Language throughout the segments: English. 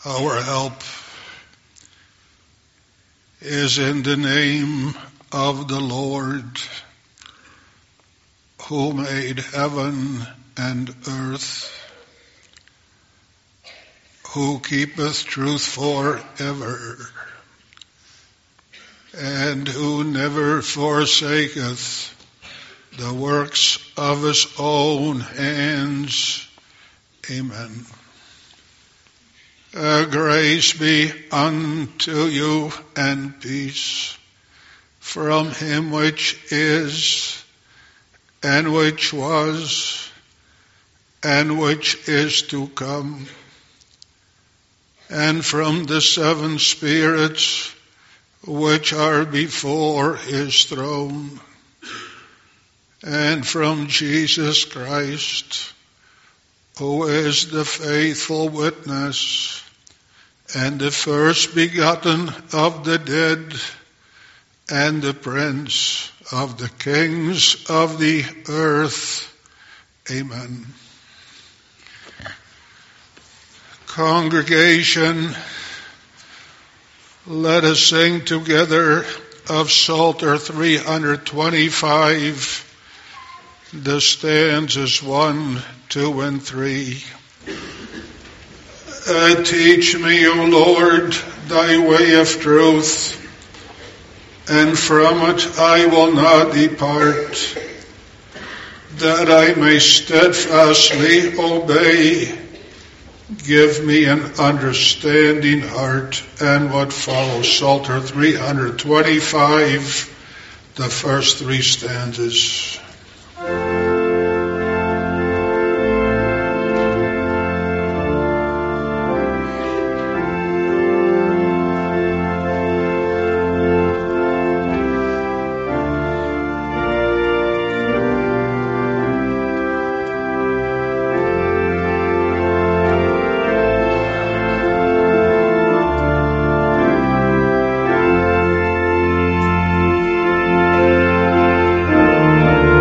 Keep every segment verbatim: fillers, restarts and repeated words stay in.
Our help is in the name of the Lord, who made heaven and earth, who keepeth truth forever, and who never forsaketh the works of his own hands. Amen. Uh, grace be unto you and peace from him which is, and which was, and which is to come, and from the seven spirits which are before his throne, and from Jesus Christ, who is the faithful witness, and the first begotten of the dead, and the prince of the kings of the earth. Amen. Congregation, let us sing together of Psalter three twenty-five, the stanzas one, two, and three. Uh, teach me, O Lord, thy way of truth, and from it I will not depart, that I may steadfastly obey. Give me an understanding heart. And what follows, Psalter three twenty-five, the first three stanzas. Thank you.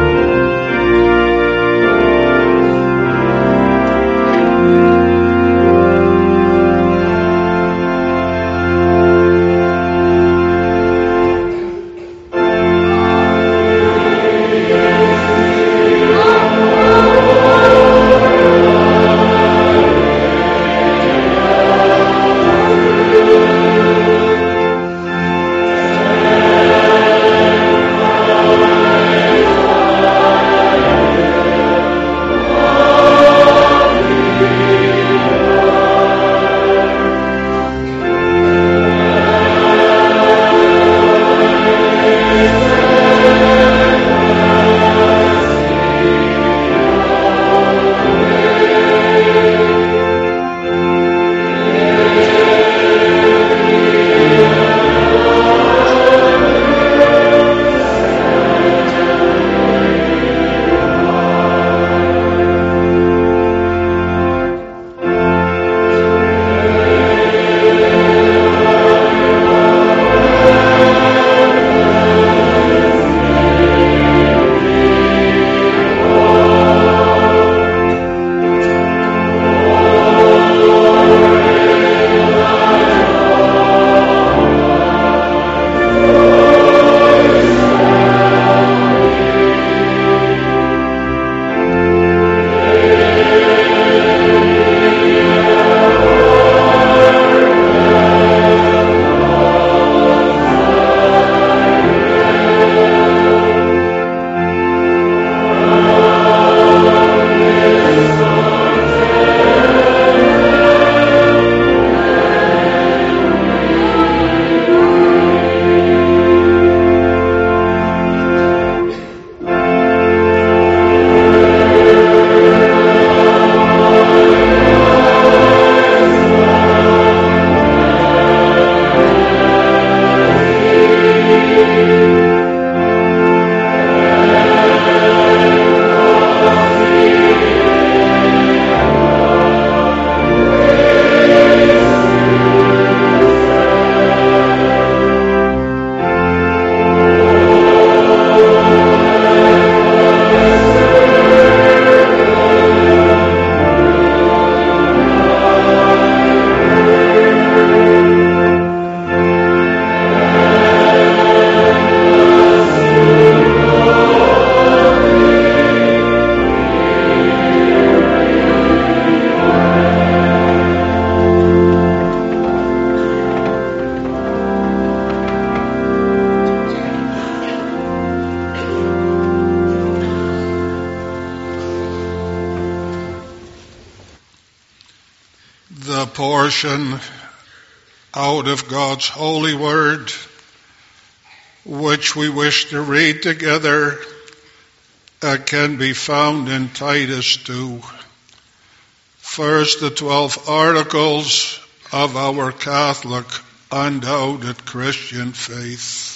a portion out of God's holy word, which we wish to read together, uh, can be found in Titus two. First, the twelve articles of our Catholic, undoubted Christian faith.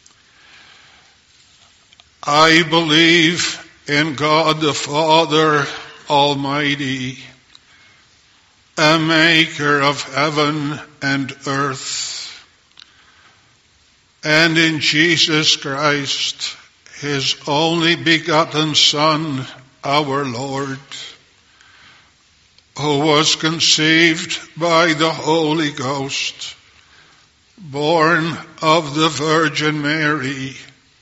I believe in God the Father Almighty, a maker of heaven and earth, and in Jesus Christ, his only begotten Son, our Lord, who was conceived by the Holy Ghost, born of the Virgin Mary,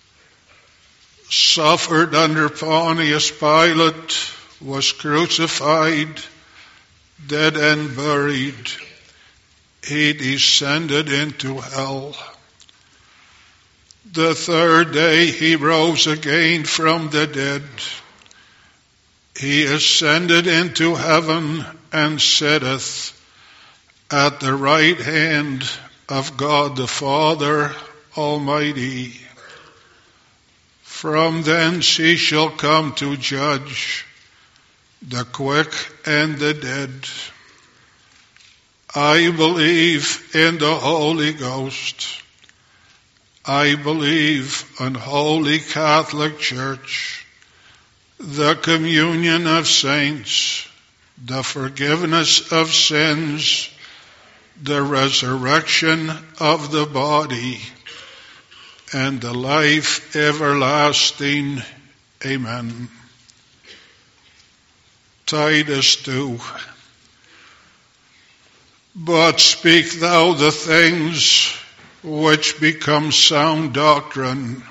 suffered under Pontius Pilate, was crucified, dead and buried. He descended into hell. The third day he rose again from the dead. He ascended into heaven and sitteth at the right hand of God the Father Almighty. From thence he shall come to judge the quick and the dead. I believe in the Holy Ghost. I believe in Holy Catholic Church, the communion of saints, the forgiveness of sins, the resurrection of the body, and the life everlasting. Amen. Titus two. But speak thou the things which become sound doctrine,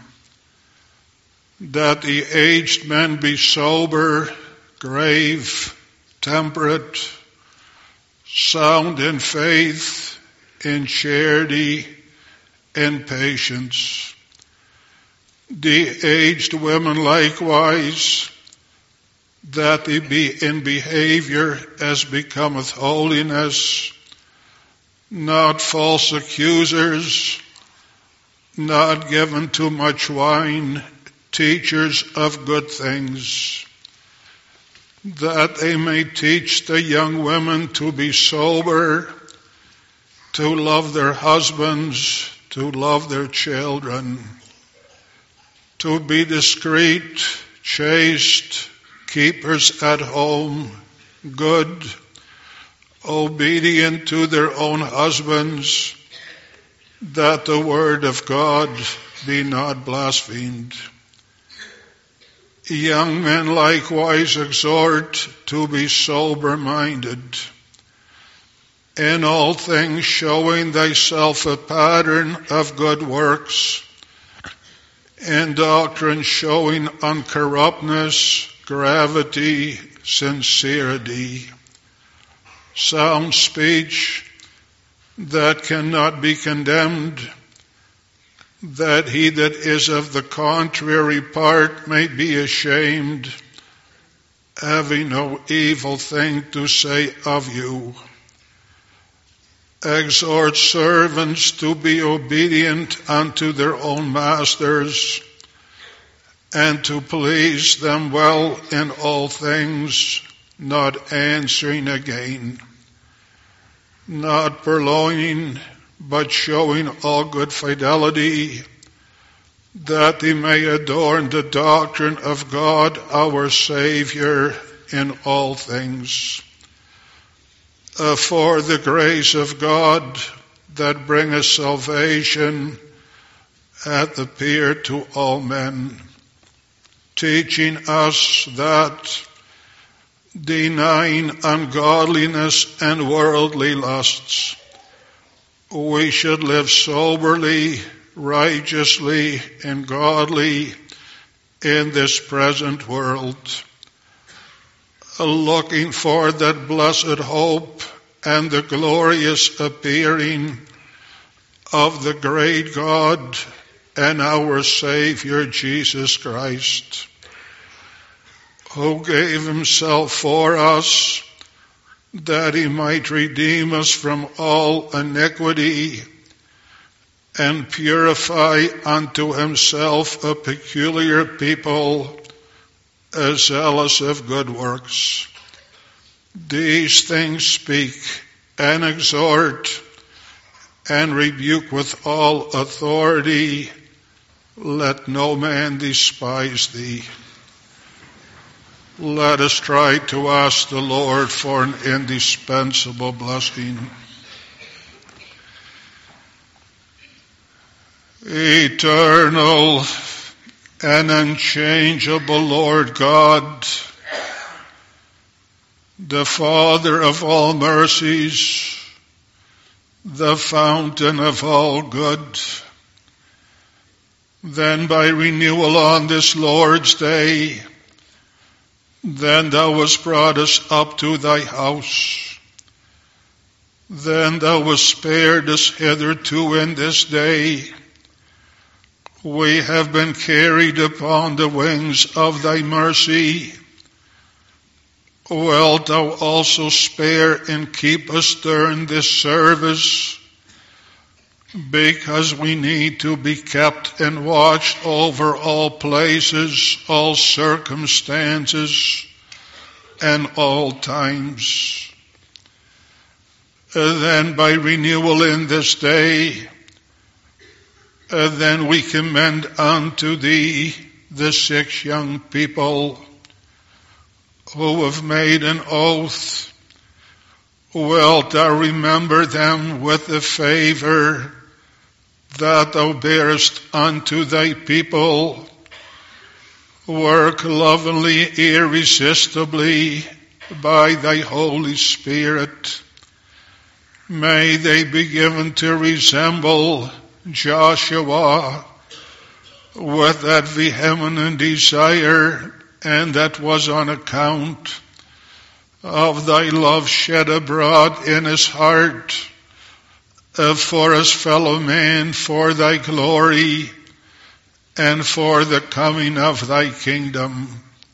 that the aged men be sober, grave, temperate, sound in faith, in charity, in patience. The aged women likewise, that they be in behavior as becometh holiness, not false accusers, not given to much wine, teachers of good things, that they may teach the young women to be sober, to love their husbands, to love their children, to be discreet, chaste, keepers at home, good, obedient to their own husbands, that the word of God be not blasphemed. Young men likewise exhort to be sober-minded, in all things showing thyself a pattern of good works, in doctrine showing uncorruptness, gravity, sincerity, sound speech that cannot be condemned, that he that is of the contrary part may be ashamed, having no evil thing to say of you. Exhort servants to be obedient unto their own masters, and to please them well in all things, not answering again, not purloining, but showing all good fidelity, that they may adorn the doctrine of God our Savior in all things. Uh, for the grace of God that bringeth salvation hath appeared to all men, teaching us that, denying ungodliness and worldly lusts, we should live soberly, righteously, and godly in this present world, looking for that blessed hope and the glorious appearing of the great God and our Savior Jesus Christ, who gave himself for us that he might redeem us from all iniquity and purify unto himself a peculiar people, zealous of good works. These things speak and exhort and rebuke with all authority. Let no man despise thee. Let us try to ask the Lord for an indispensable blessing. Eternal and unchangeable Lord God, the Father of all mercies, the fountain of all good, then by renewal on this Lord's day, then thou wast brought us up to thy house. Then thou wast spared us hitherto in this day. We have been carried upon the wings of thy mercy. Wilt thou also spare and keep us during this service, because we need to be kept and watched over all places, all circumstances, and all times. And then by renewal in this day, and then we commend unto thee the six young people who have made an oath. Wilt thou remember them with the favor that thou bearest unto thy people? Work lovingly, irresistibly by thy Holy Spirit. May they be given to resemble Joshua with that vehement desire, and that was on account of thy love shed abroad in his heart for his fellow man, for thy glory, and for the coming of thy kingdom.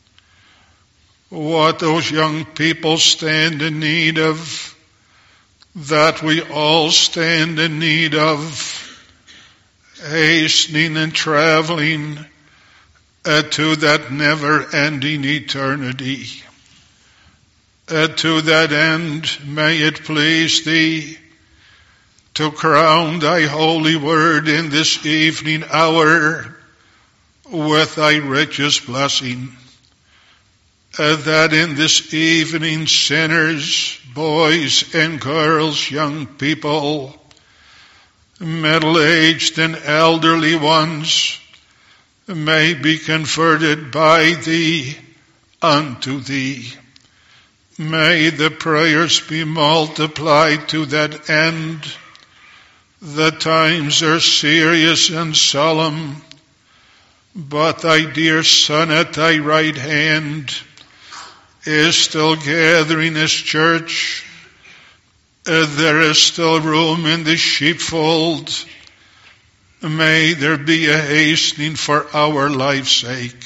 What those young people stand in need of, that we all stand in need of, hastening and traveling uh, to that never-ending eternity. Uh, to that end, may it please thee to crown thy holy word in this evening hour with thy richest blessing, uh, that in this evening sinners, boys and girls, young people, middle-aged and elderly ones, may be converted by thee unto thee. May the prayers be multiplied to that end. The times are serious and solemn, but thy dear Son at thy right hand is still gathering his church. Uh, there is still room in the sheepfold. May there be a hastening for our life's sake.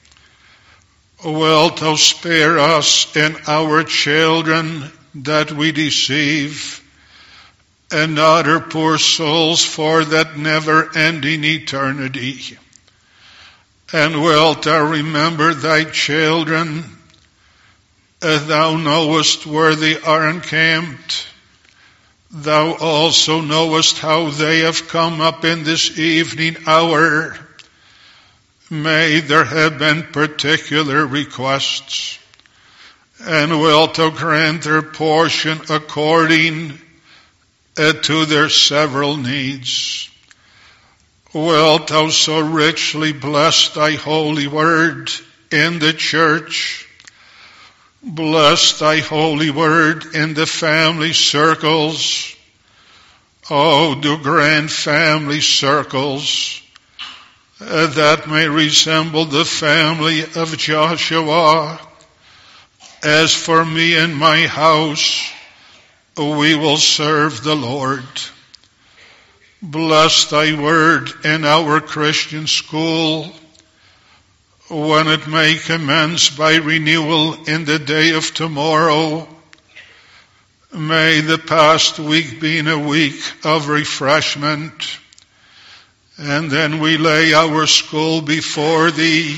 Wilt thou spare us and our children that we deceive, and other poor souls for that never-ending eternity? And wilt thou remember thy children, as thou knowest where they are encamped? Thou also knowest how they have come up in this evening hour. May there have been particular requests, and wilt thou grant their portion according to their several needs. Wilt thou so richly bless thy holy word in the church? Bless thy holy word in the family circles. Oh, do grant family circles uh, that may resemble the family of Joshua. As for me and my house, we will serve the Lord. Bless thy word in our Christian school, when it may commence by renewal in the day of tomorrow. May the past week be a week of refreshment. And then we lay our school before Thee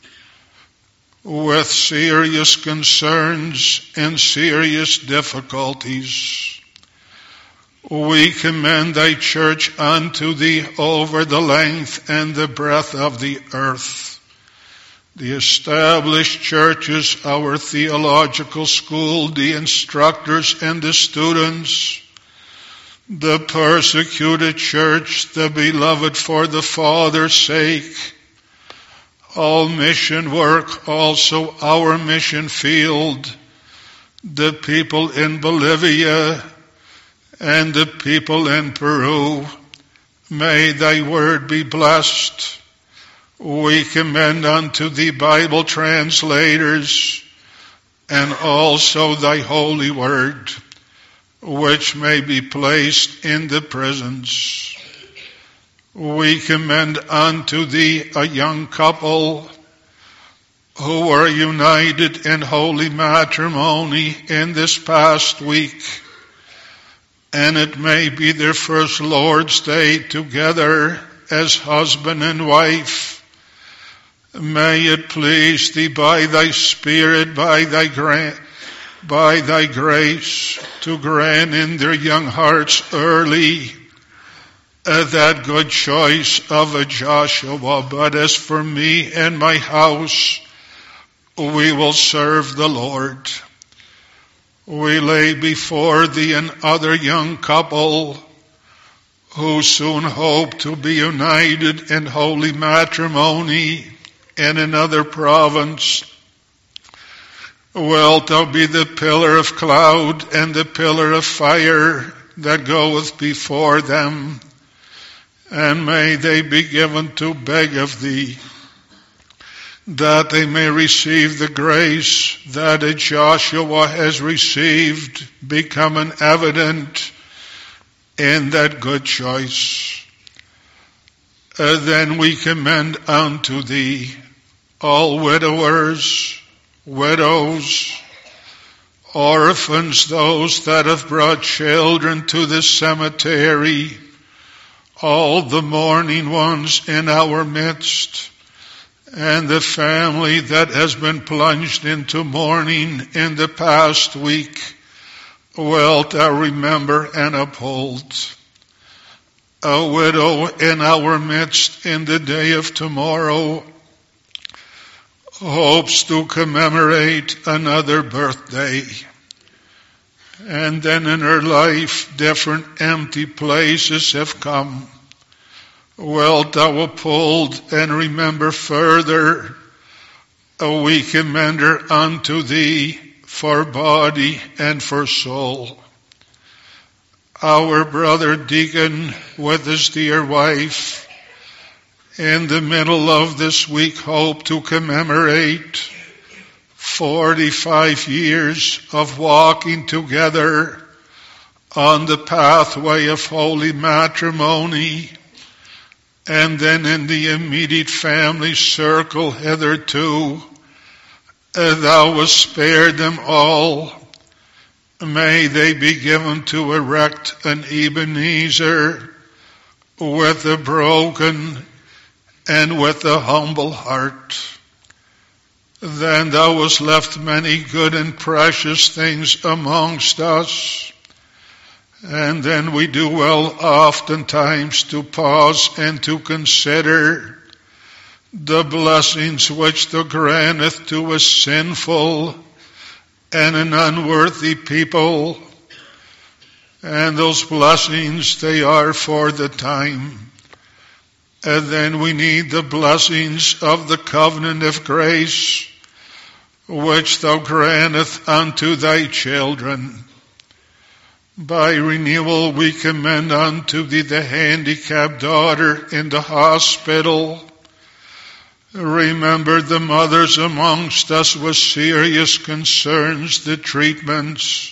with serious concerns and serious difficulties. We commend Thy church unto Thee over the length and the breadth of the earth. The established churches, our theological school, the instructors and the students, the persecuted church, the beloved for the Father's sake, all mission work, also our mission field, the people in Bolivia and the people in Peru. May Thy word be blessed. We commend unto Thee Bible translators and also Thy holy word, which may be placed in the prisons. We commend unto Thee a young couple who were united in holy matrimony in this past week, and it may be their first Lord's Day together as husband and wife. May it please Thee by Thy Spirit, by Thy grant, by Thy grace, to grant in their young hearts early uh, that good choice of a Joshua. But as for me and my house, we will serve the Lord. We lay before Thee another young couple who soon hope to be united in holy matrimony in another province. Wilt Thou be the pillar of cloud and the pillar of fire that goeth before them, and may they be given to beg of Thee, that they may receive the grace that a Joshua has received, becoming evident in that good choice. Uh, then we commend unto Thee all widowers, widows, orphans, those that have brought children to the cemetery, all the mourning ones in our midst, and the family that has been plunged into mourning in the past week. Wilt Thou remember and uphold? A widow in our midst in the day of tomorrow hopes to commemorate another birthday. And then in her life, different empty places have come. Wilt Thou uphold and remember further? We commend her unto Thee for body and for soul. Our brother deacon with his dear wife, in the middle of this week, hope to commemorate forty-five years of walking together on the pathway of holy matrimony, and then in the immediate family circle hitherto, Thou wast spared them all. May they be given to erect an Ebenezer with a broken and with a humble heart. Then Thou hast left many good and precious things amongst us. And then we do well oftentimes to pause and to consider the blessings which Thou granteth to a sinful and an unworthy people. And those blessings, they are for the time. And then we need the blessings of the covenant of grace, which Thou granteth unto Thy children. By renewal we commend unto Thee the handicapped daughter in the hospital. Remember the mothers amongst us with serious concerns, the treatments.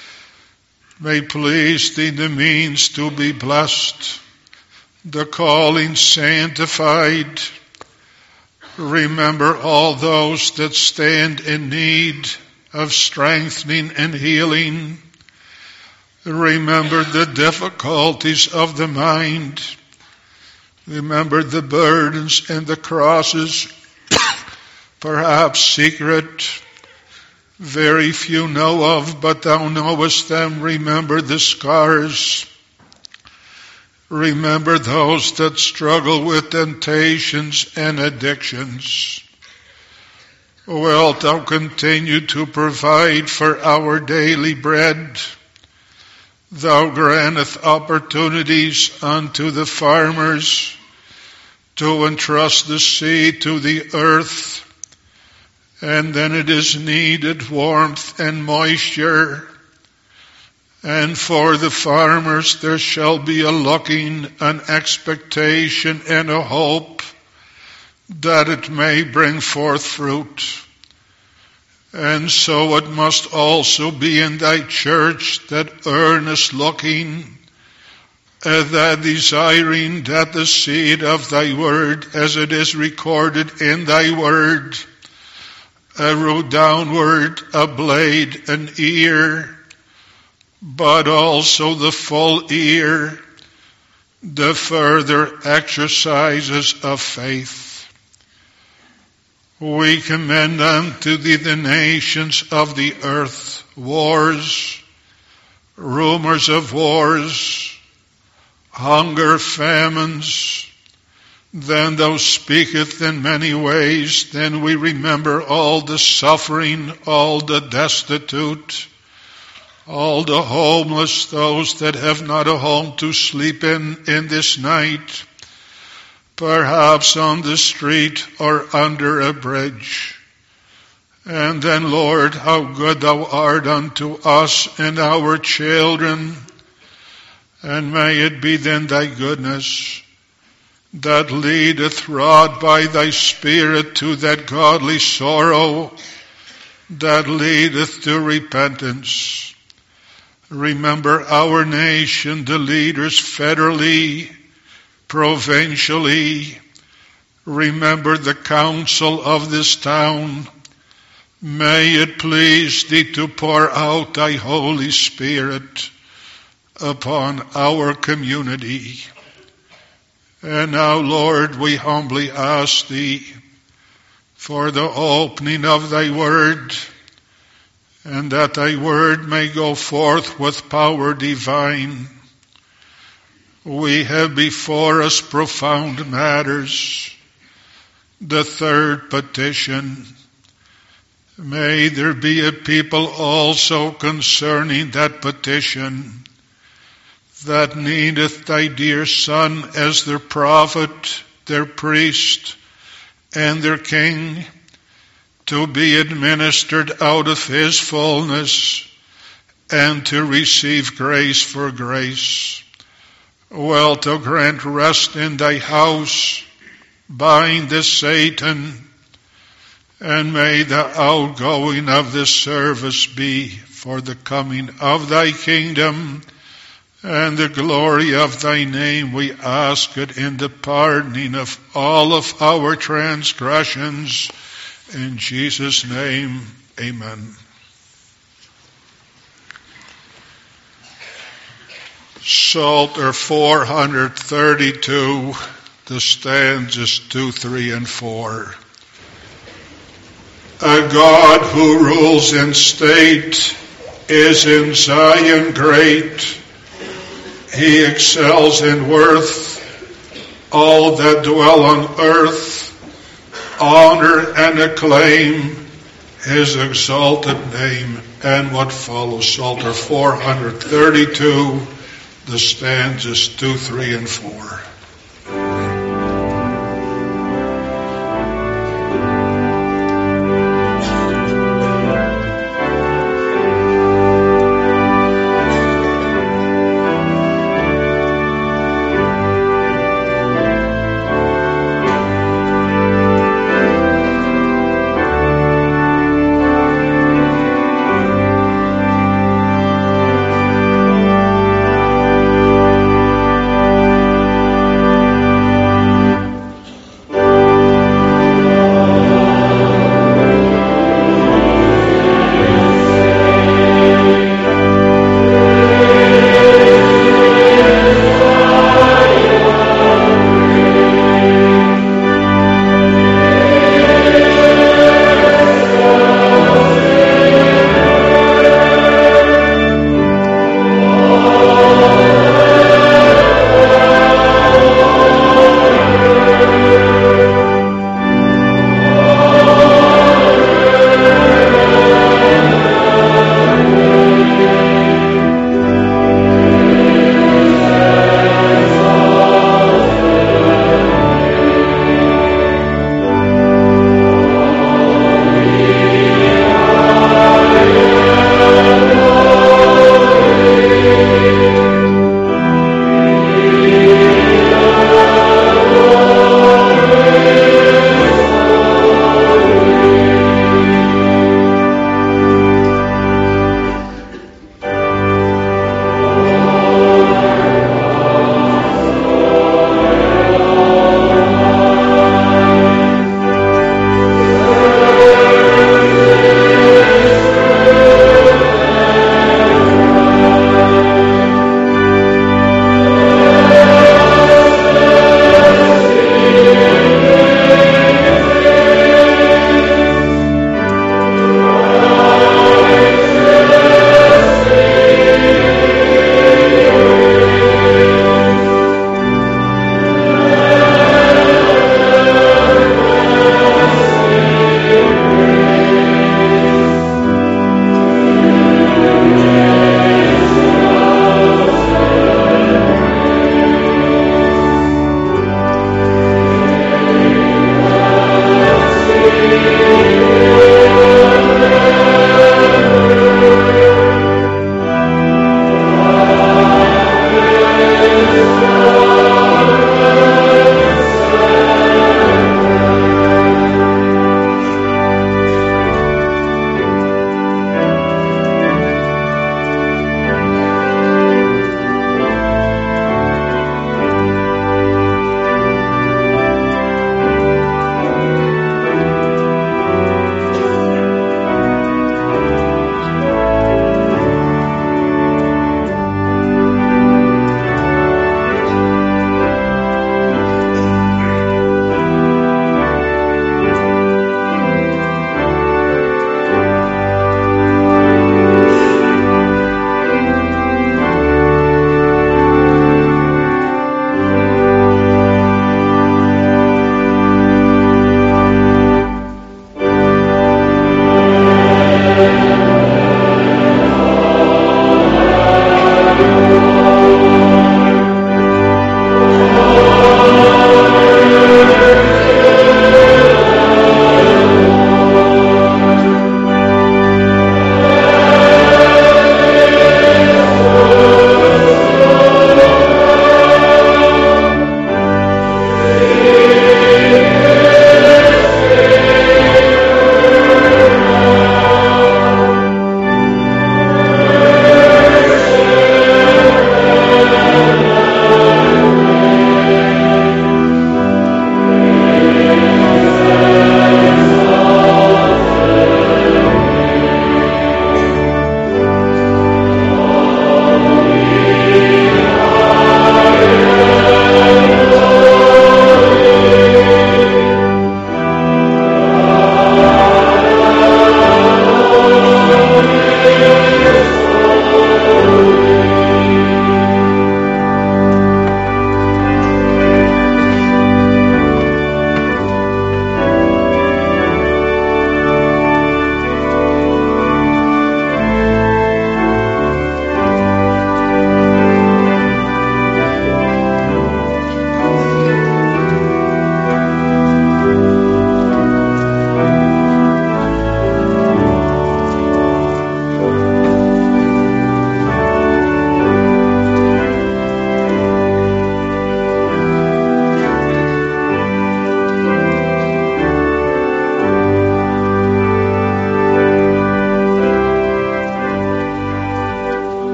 May please Thee the means to be blessed, the calling sanctified. Remember all those that stand in need of strengthening and healing. Remember the difficulties of the mind. Remember the burdens and the crosses, perhaps secret, very few know of, but thou knowest them. Remember the scars. Remember those that struggle with temptations and addictions. Wilt thou continue to provide for our daily bread? Thou grantest opportunities unto the farmers to entrust the seed to the earth, and then it is needed warmth and moisture. And for the farmers there shall be a looking, an expectation, and a hope that it may bring forth fruit. And so it must also be in thy church, that earnest looking, uh, that desiring that the seed of thy word, as it is recorded in thy word, a root downward, a blade, an ear, but also the full ear, the further exercises of faith. We commend unto thee the nations of the earth, wars, rumors of wars, hunger, famines. Then thou speaketh in many ways. Then we remember all the suffering, all the destitute, all the homeless, those that have not a home to sleep in in this night, perhaps on the street or under a bridge. And then, Lord, how good thou art unto us and our children. And may it be then thy goodness that leadeth, wrought by thy Spirit, to that godly sorrow that leadeth to repentance. Remember our nation, the leaders federally, provincially. Remember the council of this town. May it please thee to pour out thy Holy Spirit upon our community. And now, Lord, we humbly ask thee for the opening of thy word, and that thy word may go forth with power divine. We have before us profound matters. The third petition. May there be a people also concerning that petition, that needeth thy dear Son as their prophet, their priest, and their king, to be administered out of his fullness, and to receive grace for grace. Wilt thou grant rest in thy house, bind the Satan, and may the outgoing of this service be for the coming of thy kingdom and the glory of thy name. We ask it in the pardoning of all of our transgressions. In Jesus' name, amen. Psalter four thirty-two, the stanzas two, three, and four. A God who rules in state is in Zion great. He excels in worth. All that dwell on earth honor and acclaim his exalted name. And what follows, Psalter four thirty-two, the stanzas two, three, and four.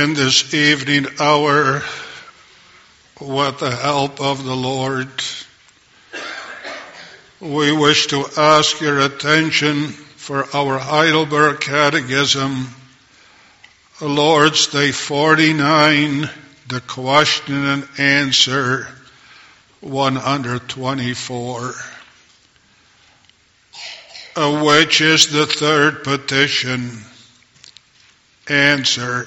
in this evening hour, with the help of the Lord, we wish to ask your attention for our Heidelberg Catechism, Lord's Day forty-nine, the question and answer one hundred twenty-four, which is the third petition. Answer: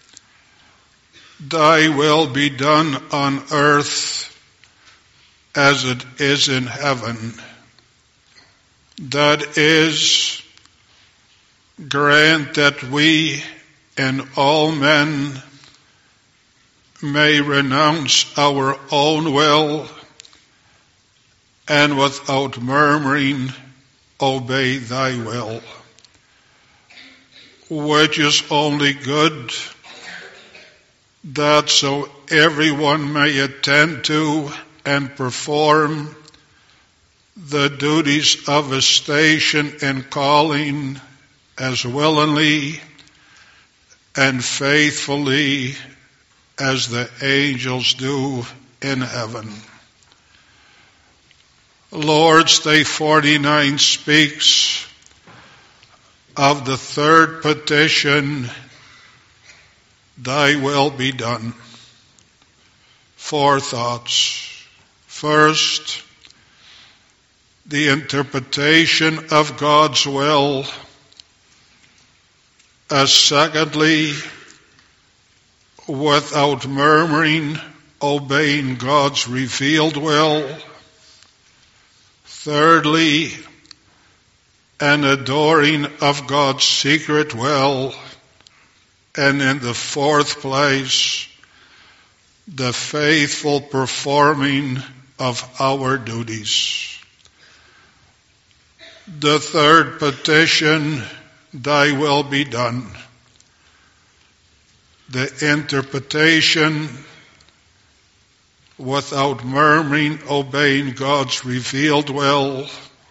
Thy will be done on earth as it is in heaven. That is, grant that we and all men may renounce our own will and without murmuring obey thy will, which is only good, that so everyone may attend to and perform the duties of his station and calling as willingly and faithfully as the angels do in heaven. Lord's Day forty-nine speaks of the third petition, thy will be done. Four thoughts. First, the interpretation of God's will. As secondly, without murmuring, obeying God's revealed will. Thirdly, an adoring of God's secret will. And in the fourth place, the faithful performing of our duties. The third petition, thy will be done. The interpretation, without murmuring, obeying God's revealed will.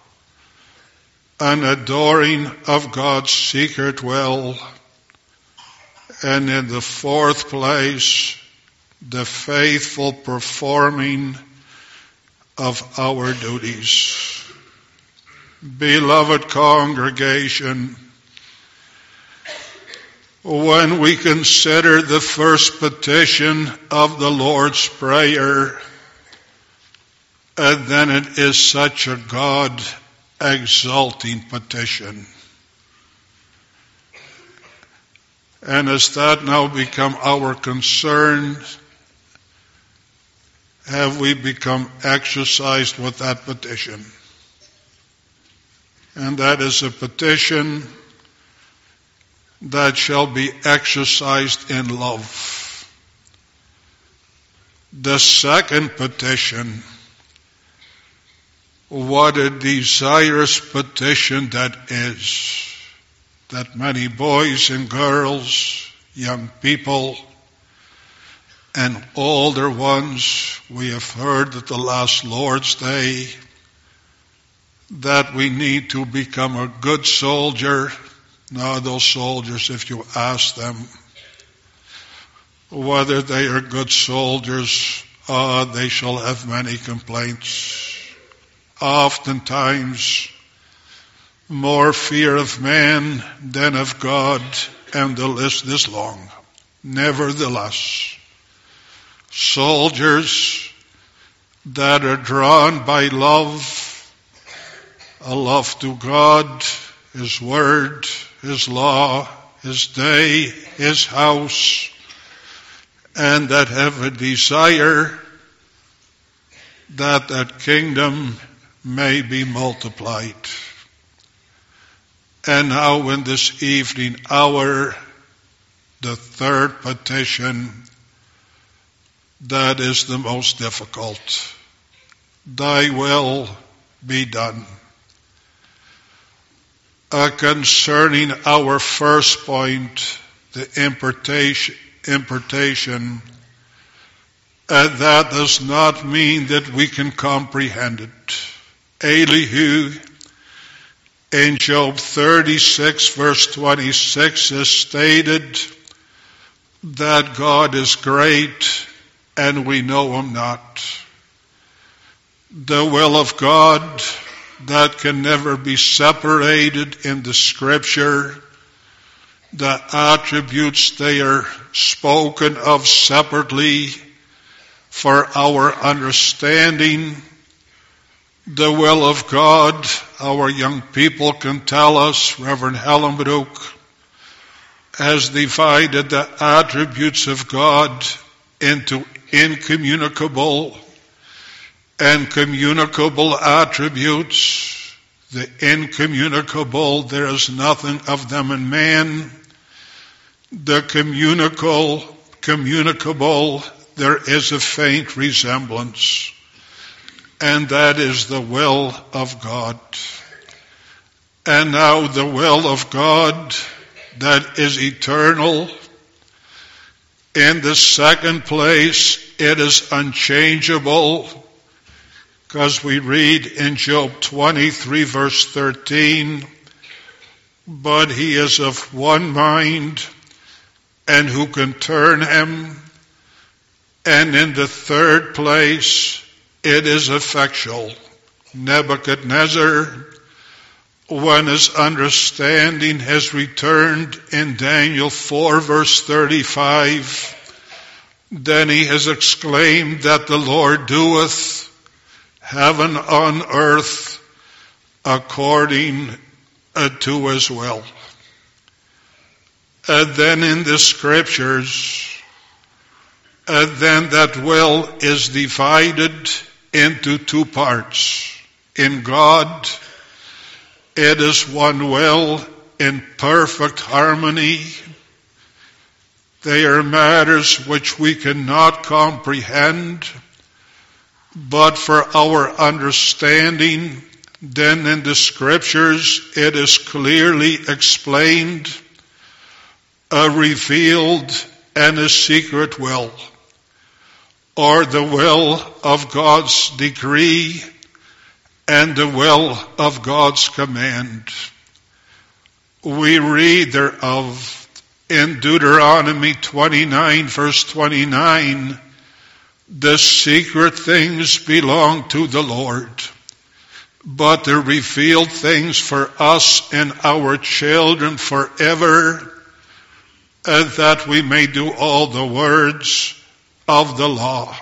An adoring of God's secret will. And in the fourth place, the faithful performing of our duties. Beloved congregation, when we consider the first petition of the Lord's Prayer, and then it is such a God-exalting petition. And has that now become our concern? Have we become exercised with that petition? And that is a petition that shall be exercised in love. The second petition, what a desirous petition that is, that many boys and girls, young people, and older ones, we have heard at the last Lord's Day that we need to become a good soldier. Now those soldiers, if you ask them whether they are good soldiers, uh, they shall have many complaints. Oftentimes, more fear of man than of God, and the list is long. Nevertheless, soldiers that are drawn by love, a love to God, His Word, His law, His day, His house, and that have a desire that that kingdom may be multiplied. And now in this evening hour, the third petition, that is the most difficult. Thy will be done. Uh, concerning our first point, the impartation, impartation uh, that does not mean that we can comprehend it. Elihu in Job thirty-six verse twenty-six is stated, that God is great and we know him not. The will of God that can never be separated in the Scripture. The attributes, they are spoken of separately for our understanding. The will of God, our young people can tell us, Reverend Hellenbroek has divided the attributes of God into incommunicable and communicable attributes. The incommunicable, there is nothing of them in man. The communicable, communicable, there is a faint resemblance. And that is the will of God. And now the will of God that is eternal. In the second place, it is unchangeable. Because we read in Job twenty-three verse thirteen, but he is of one mind, and who can turn him? And in the third place, it is effectual. Nebuchadnezzar, when his understanding has returned in Daniel four verse thirty-five, then he has exclaimed that the Lord doeth heaven on earth according uh, to his will. And then in the Scriptures, and then that will is divided into two parts. In God, it is one will in perfect harmony. They are matters which we cannot comprehend, but for our understanding, then in the Scriptures it is clearly explained, a revealed and a secret will, or the will of God's decree and the will of God's command. We read thereof in Deuteronomy twenty-nine verse twenty-nine, the secret things belong to the Lord, but the revealed things for us and our children forever, and that we may do all the words of the law.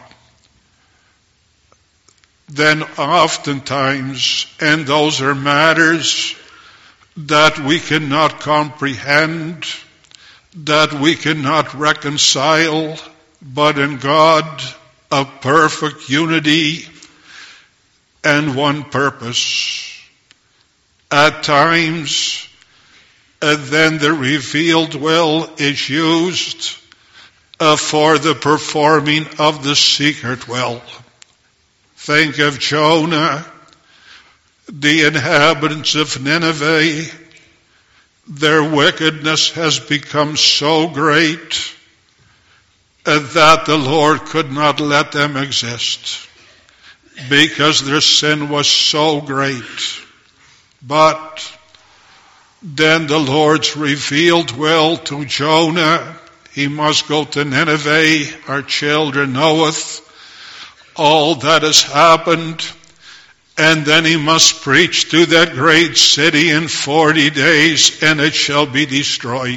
Then oftentimes, and those are matters that we cannot comprehend, that we cannot reconcile, but in God, a perfect unity and one purpose. At times, and then the revealed will is used uh, for the performing of the secret will. Think of Jonah, the inhabitants of Nineveh. Their wickedness has become so great that the Lord could not let them exist, because their sin was so great. But then the Lord's revealed will to Jonah, he must go to Nineveh, our children knoweth all that has happened, and then he must preach to that great city in forty days, and it shall be destroyed.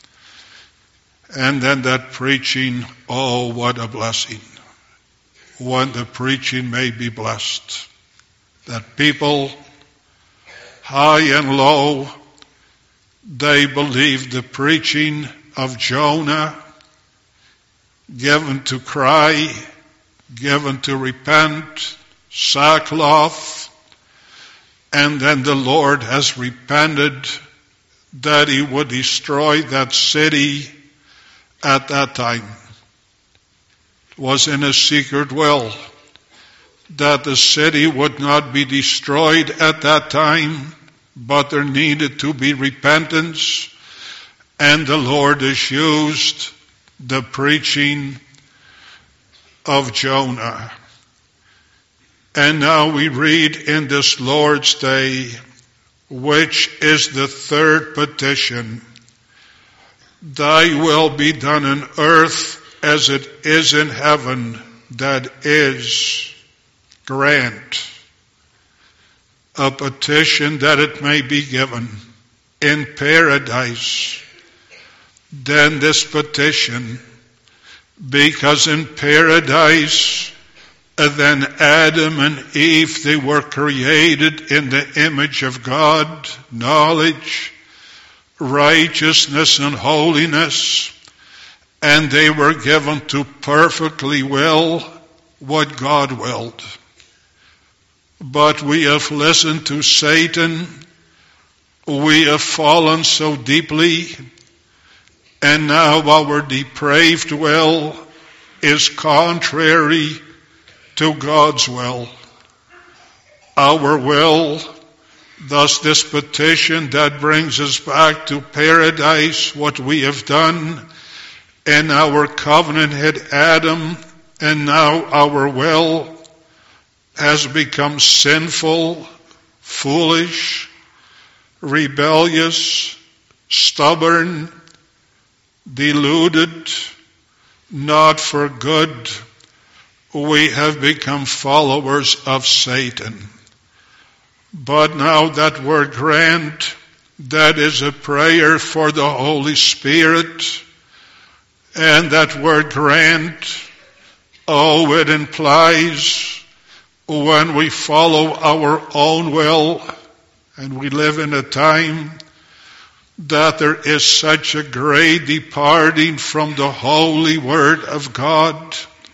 And then that preaching, oh, what a blessing. When the preaching may be blessed. That people, high and low, they believed the preaching of Jonah, given to cry, given to repent, sackcloth, and then the Lord has repented that he would destroy that city at that time. It was in his secret will that the city would not be destroyed at that time, but there needed to be repentance, and the Lord has used the preaching of Jonah. And now we read in this Lord's Day, which is the third petition, Thy will be done on earth as it is in heaven. That is, grant a petition that it may be given in paradise. Then this petition, because in paradise, then Adam and Eve, they were created in the image of God, knowledge, righteousness, and holiness, and they were given to perfectly will what God willed. But we have listened to Satan, we have fallen so deeply, and now our depraved will is contrary to God's will. Our will, thus this petition that brings us back to paradise, what we have done, and our covenant had Adam, and now our will has become sinful, foolish, rebellious, stubborn, deluded, not for good. We have become followers of Satan. But now that word grant, that is a prayer for the Holy Spirit. And that word grant, oh, it implies when we follow our own will, and we live in a time that there is such a great departing from the holy word of God,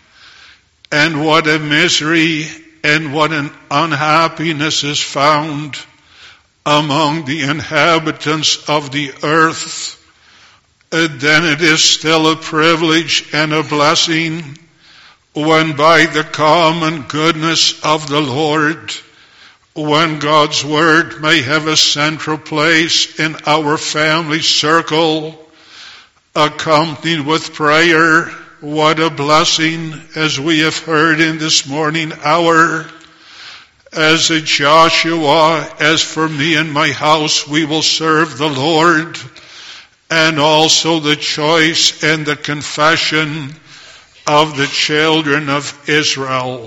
and what a misery and what an unhappiness is found among the inhabitants of the earth, then it is still a privilege and a blessing when by the common goodness of the Lord, when God's word may have a central place in our family circle, accompanied with prayer. What a blessing, as we have heard in this morning hour, as a Joshua, as for me and my house, we will serve the Lord, and also the choice and the confession of the children of Israel.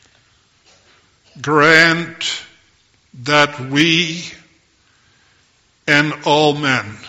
Grant that we and all men,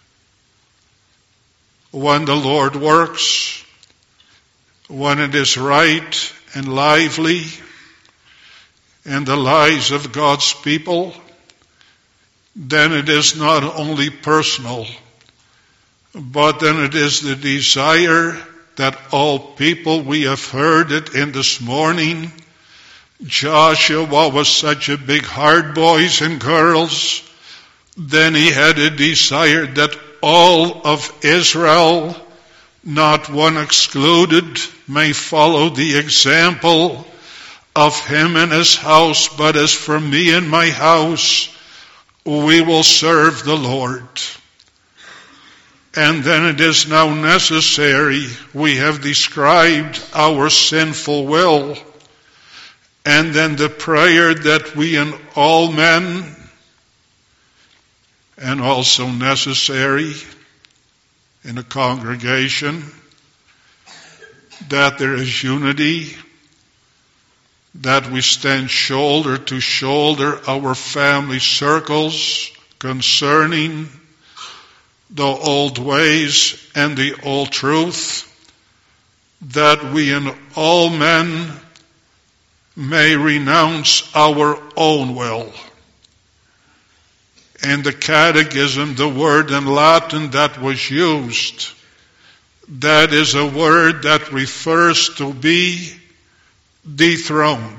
when the Lord works, when it is right and lively in the lives of God's people, then it is not only personal, but then it is the desire that all people, we have heard it in this morning. Joshua was such a big heart, boys and girls. Then he had a desire that all of Israel, not one excluded, may follow the example of him and his house. But as for me and my house, we will serve the Lord. And then it is now necessary, we have described our sinful will, and then the prayer that we and all men, and also necessary in a congregation, that there is unity, that we stand shoulder to shoulder, our family circles, concerning the old ways and the old truth, that we and all men may renounce our own will. In the Catechism, the word in Latin that was used, that is a word that refers to be dethroned.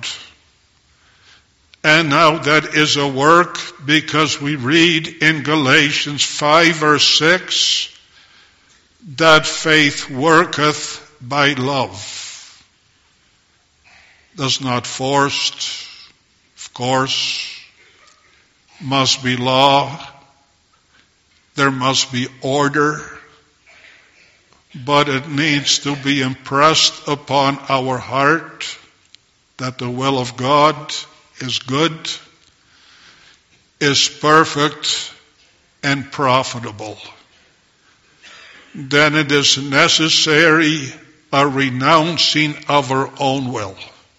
And now that is a work, because we read in Galatians five verse six, that faith worketh by love. Does not forced, of course, must be law, there must be order, but it needs to be impressed upon our heart that the will of God is good, is perfect, and profitable. then it is necessary a renouncing of our own will.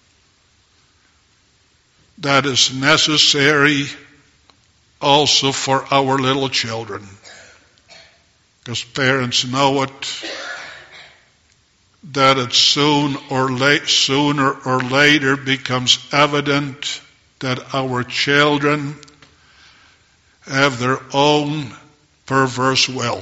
That is necessary also for our little children. Because parents know it, that it soon or late, sooner or later becomes evident that our children have their own perverse will.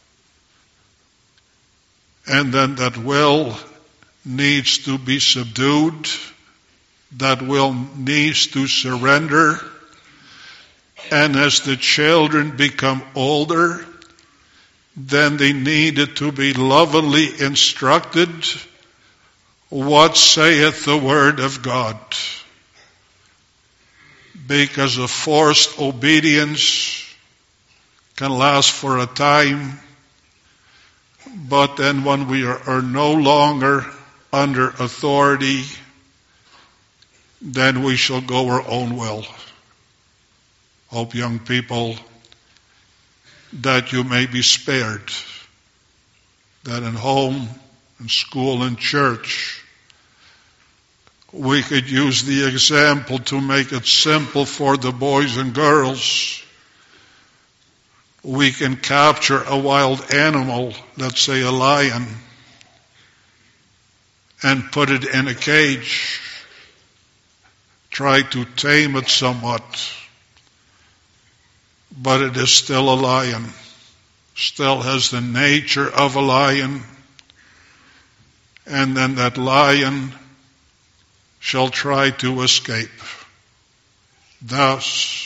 And then that will needs to be subdued. That will needs to surrender. And as the children become older, then they needed to be lovingly instructed, what saith the word of God? Because a forced obedience can last for a time, but then when we are, are no longer under authority, then we shall go our own will. Hope, young people, that you may be spared, that in home, in school, and church, we could use the example to make it simple for the boys and girls. We can capture a wild animal, let's say a lion, and put it in a cage, try to tame it somewhat. But it is still a lion, still has the nature of a lion, and then that lion shall try to escape. Thus,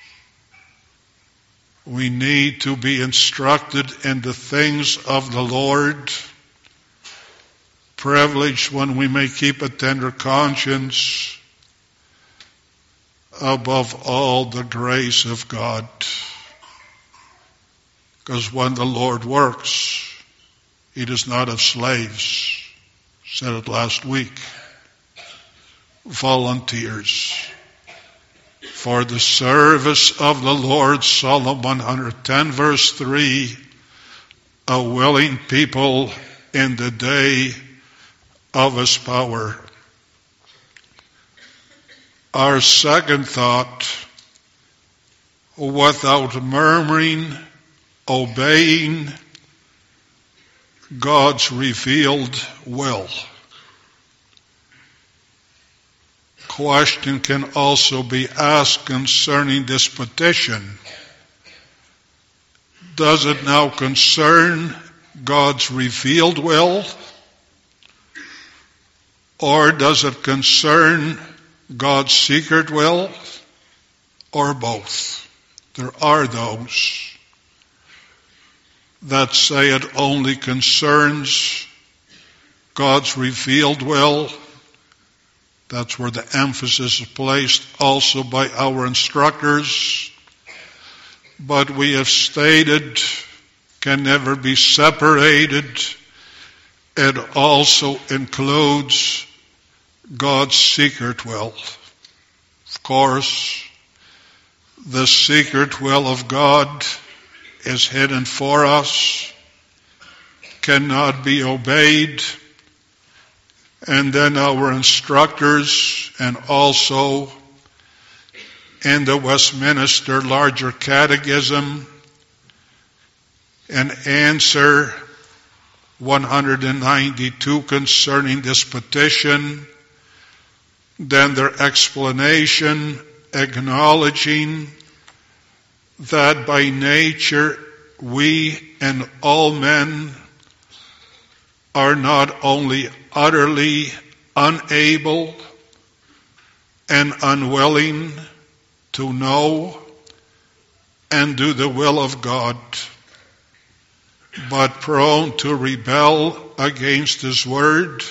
we need to be instructed in the things of the Lord, privileged when we may keep a tender conscience, above all the grace of God. Because when the Lord works, He does not have slaves. Said it last week. Volunteers. For the service of the Lord, Psalm one hundred ten verse three, a willing people in the day of His power. Our second thought, without murmuring, obeying God's revealed will. Question can also be asked concerning this petition. Does it now concern God's revealed will? Or does it concern God's secret will, or both? There are those that say it only concerns God's revealed will. That's where the emphasis is placed also by our instructors. But we have stated can never be separated. It also includes God's secret will. Of course, the secret will of God is hidden for us, cannot be obeyed, and then our instructors and also in the Westminster Larger Catechism an answer one hundred ninety-two concerning this petition, then their explanation acknowledging that by nature we and all men are not only utterly unable and unwilling to know and do the will of God, but prone to rebel against His word,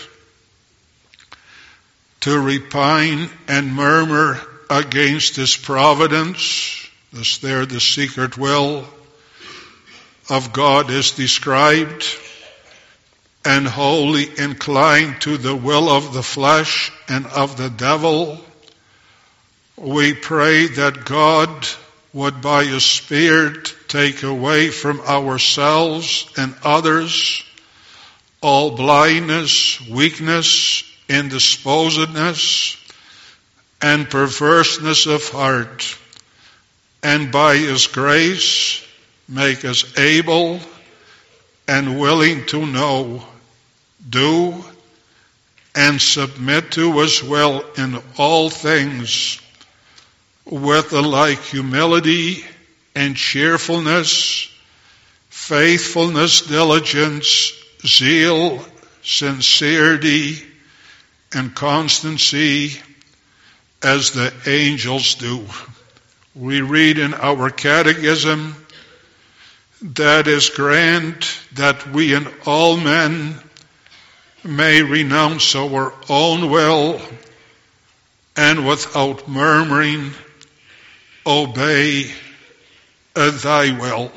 to repine and murmur against His providence. Thus there the secret will of God is described, and wholly inclined to the will of the flesh and of the devil. We pray that God would by his Spirit take away from ourselves and others all blindness, weakness, indisposedness, and perverseness of heart, and by his grace make us able and willing to know, do, and submit to his will in all things with the like humility and cheerfulness, faithfulness, diligence, zeal, sincerity, and constancy, as the angels do. We read in our catechism that is grand that we and all men may renounce our own will and without murmuring obey thy will.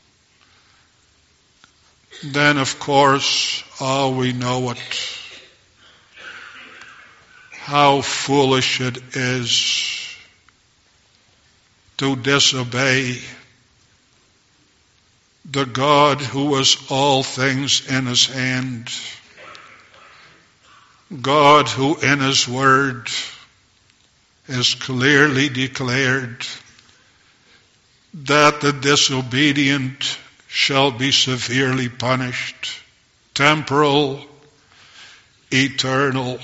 Then, of course, oh, we know it. How foolish it is to disobey the God who has all things in his hand. God who in his word is clearly declared that the disobedient shall be severely punished, temporal, eternal.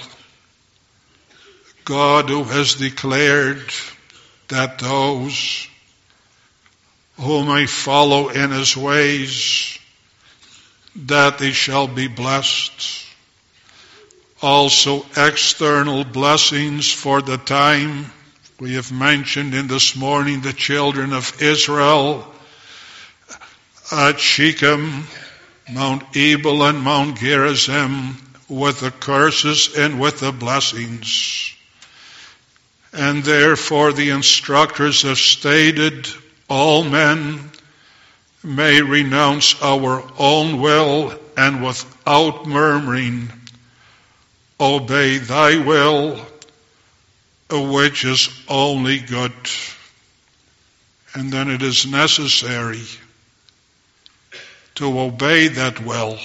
God who has declared that those who may follow in his ways, that they shall be blessed. Also external blessings for the time. We have mentioned in this morning the children of Israel at Shechem, Mount Ebal and Mount Gerizim, with the curses and with the blessings. And therefore the instructors have stated, all men may renounce our own will and without murmuring obey thy will, which is only good. And then it is necessary to obey that will,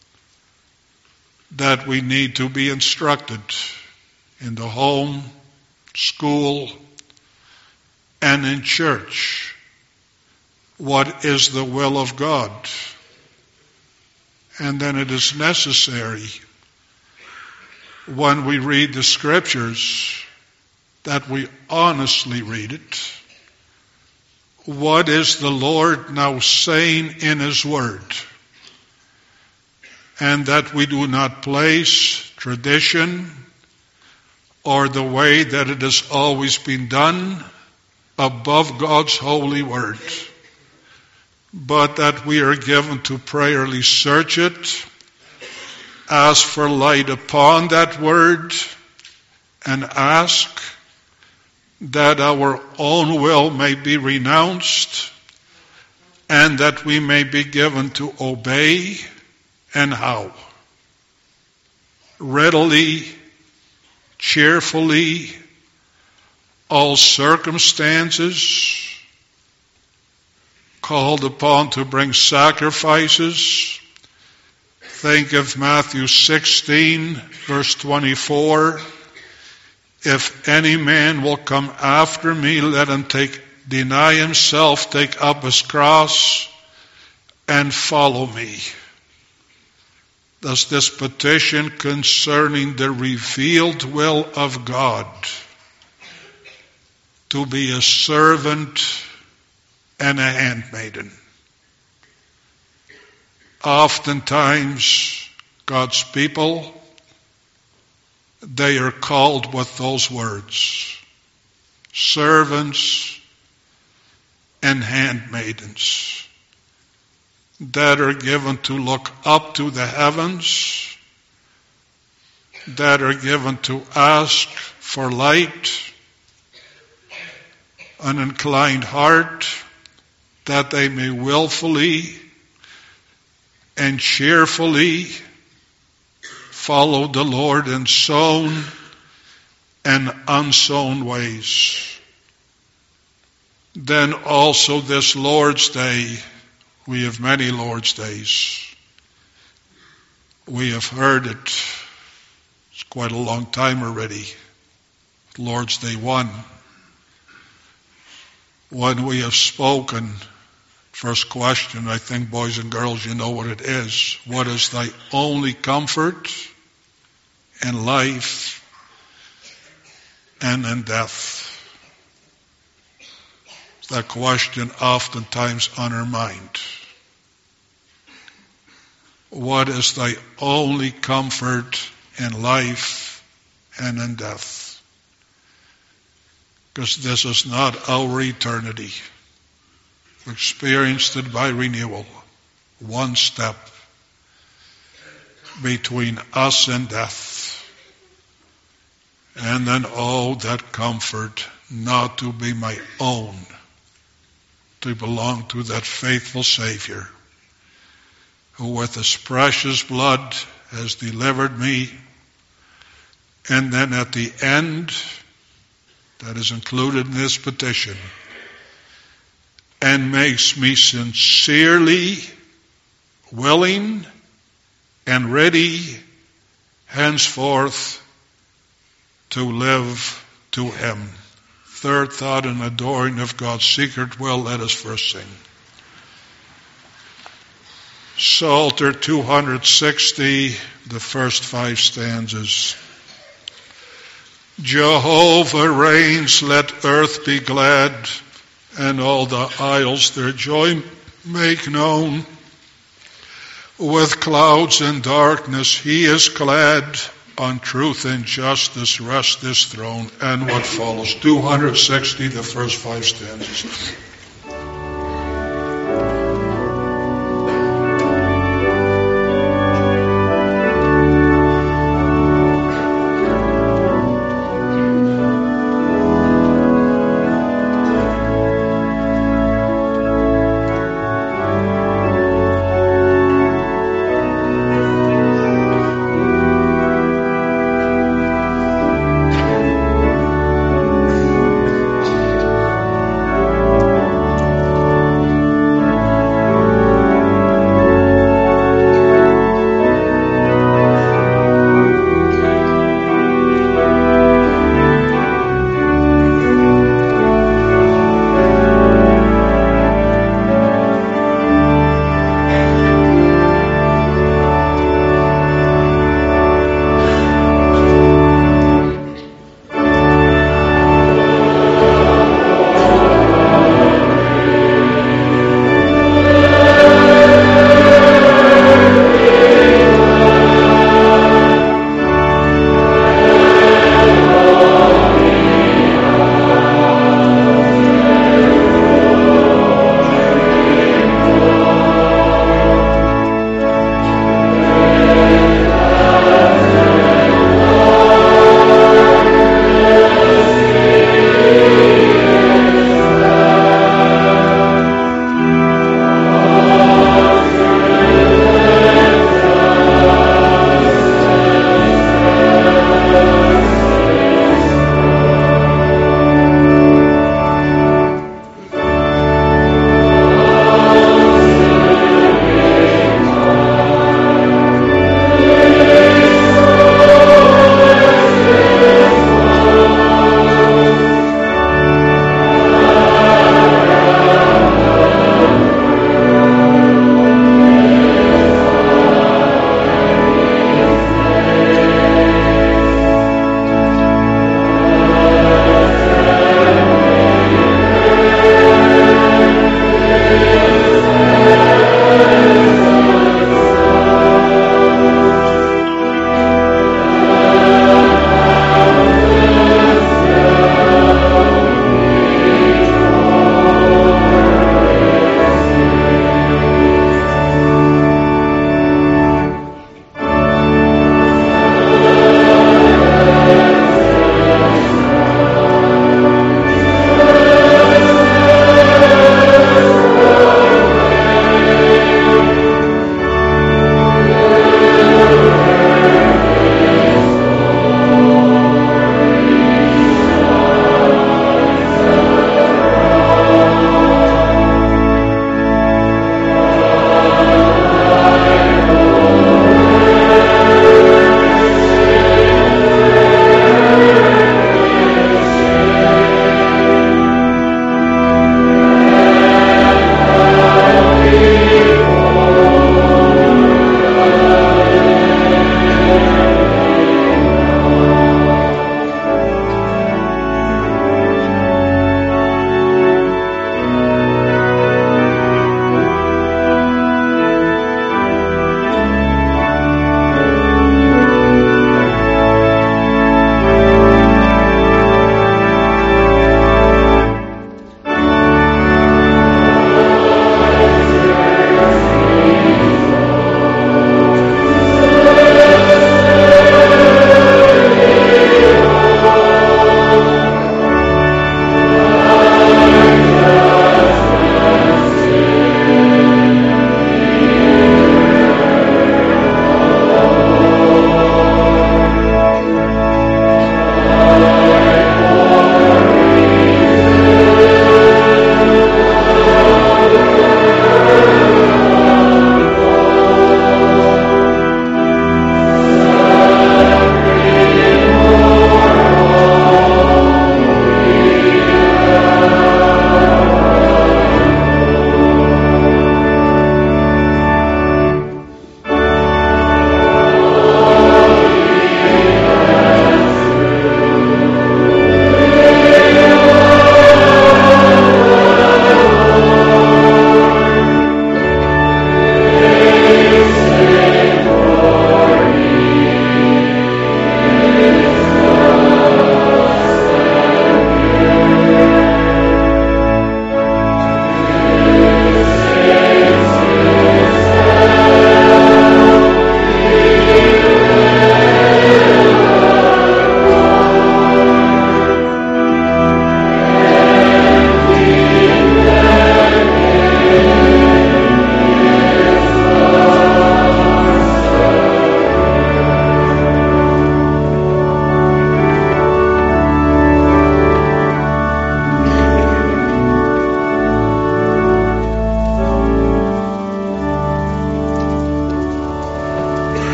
that we need to be instructed in the home, school, and in church. What is the will of God? And then it is necessary when we read the scriptures that we honestly read it. What is the Lord now saying in his word? And that we do not place tradition or the way that it has always been done above God's holy word, but that we are given to prayerly search it, ask for light upon that word, and ask that our own will may be renounced and that we may be given to obey. And how? Readily, cheerfully, all circumstances, called upon to bring sacrifices. Think of Matthew sixteen, verse twenty-four. If any man will come after me, let him take, deny himself, take up his cross, and follow me. Thus this petition concerning the revealed will of God, to be a servant and a handmaiden. Oftentimes, God's people, they are called with those words, servants and handmaidens, that are given to look up to the heavens, that are given to ask for light, an inclined heart, that they may willfully and cheerfully follow the Lord in sown and unsown ways. then also this Lord's Day, we have many Lord's Days. We have heard it. It's quite a long time already. Lord's Day one. When we have spoken, first question, I think, boys and girls, you know what it is. What is thy only comfort in life and in death? That question oftentimes on our mind. What is thy only comfort in life and in death? Because this is not our eternity. We experienced it by renewal. One step between us and death. And then, oh, that comfort not to be my own, to belong to that faithful Savior who with his precious blood has delivered me. And then at the end, that is included in this petition, and makes me sincerely willing and ready henceforth to live to him. Third thought, in adoring of God's secret will, let us first sing. Psalter two hundred sixty, the first five stanzas. Jehovah reigns, let earth be glad, and all the isles their joy make known. With clouds and darkness he is clad, on truth and justice rests his throne. And what follows? two hundred sixty, the first five stanzas.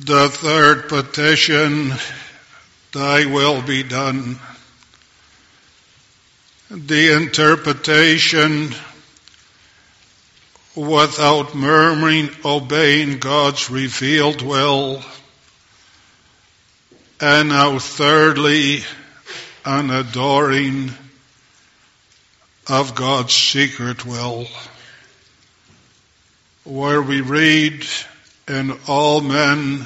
The third petition, thy will be done. The interpretation, without murmuring, obeying God's revealed will. And now thirdly, an adoring of God's secret will, where we read, and all men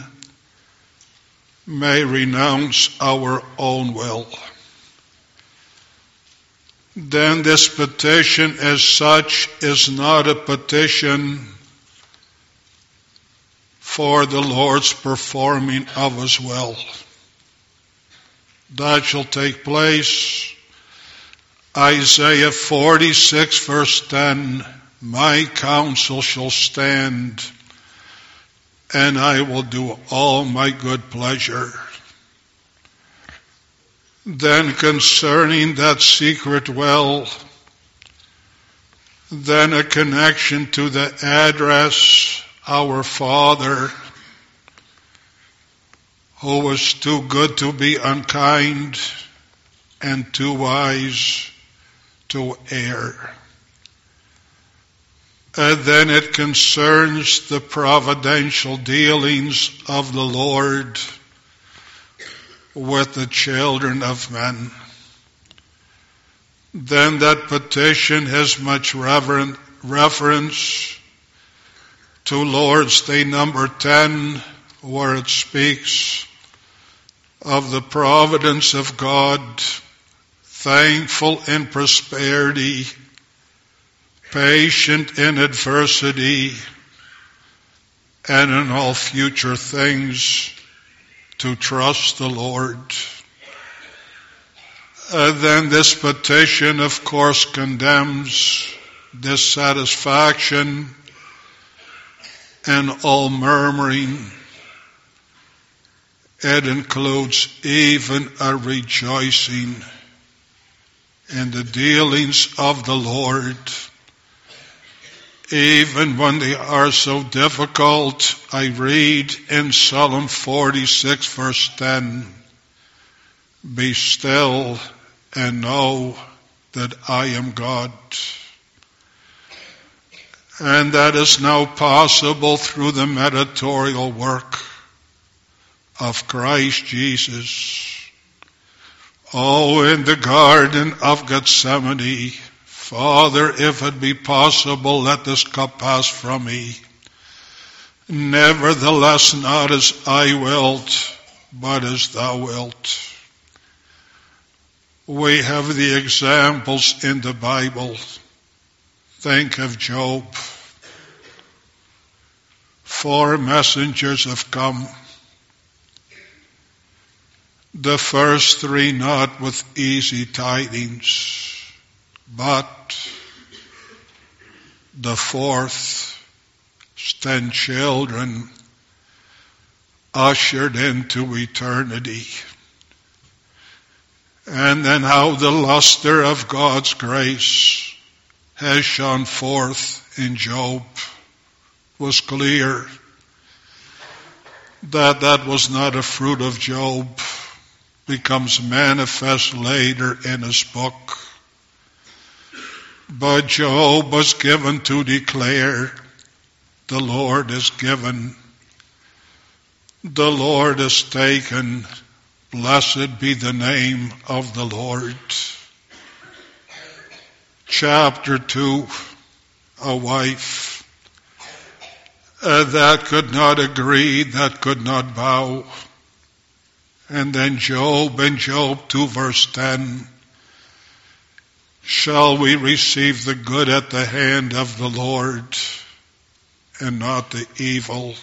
may renounce our own will. Then this petition as such is not a petition for the Lord's performing of his will. That shall take place. Isaiah forty-six verse ten, my counsel shall stand, and I will do all my good pleasure. Then concerning that secret will, then a connection to the address, our Father, who was too good to be unkind and too wise to err. And then it concerns the providential dealings of the Lord with the children of men. Then that petition has much reverent reference to Lord's Day number ten, where it speaks of the providence of God, thankful in prosperity, patient in adversity, and in all future things to trust the Lord. Uh, then this petition, of course, condemns dissatisfaction and all murmuring. It includes even a rejoicing in the dealings of the Lord, even when they are so difficult. I read in Psalm forty-six verse ten, be still and know that I am God. And that is now possible through the mediatorial work of Christ Jesus. Oh, in the Garden of Gethsemane, Father, if it be possible, let this cup pass from me. Nevertheless, not as I wilt, but as thou wilt. We have the examples in the Bible. Think of Job. Four messengers have come. The first three not with easy tidings, but the fourth, ten children ushered into eternity. And then how the luster of God's grace has shone forth in Job was clear. That that was not a fruit of Job becomes manifest later in his book. But Job was given to declare, the Lord is given, the Lord is taken, blessed be the name of the Lord. Chapter two, a wife uh, that could not agree, that could not bow. And then Job, in Job two verse ten, shall we receive the good at the hand of the Lord and not the evil?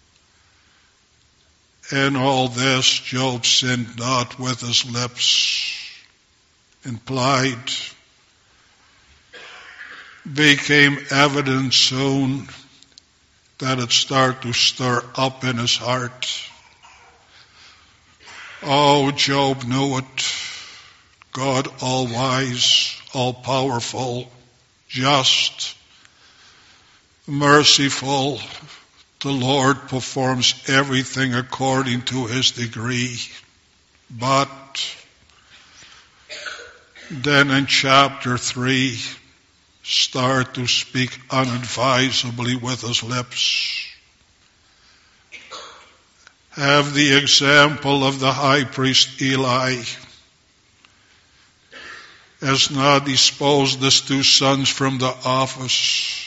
In all this, Job sinned not with his lips. Implied, became evident soon that it started to stir up in his heart. Oh, Job knew it. God all-wise, all-powerful, just, merciful, the Lord performs everything according to his degree. But then in chapter three, start to speak unadvisedly with his lips. Have the example of the high priest Eli, has not disposed his two sons from the office.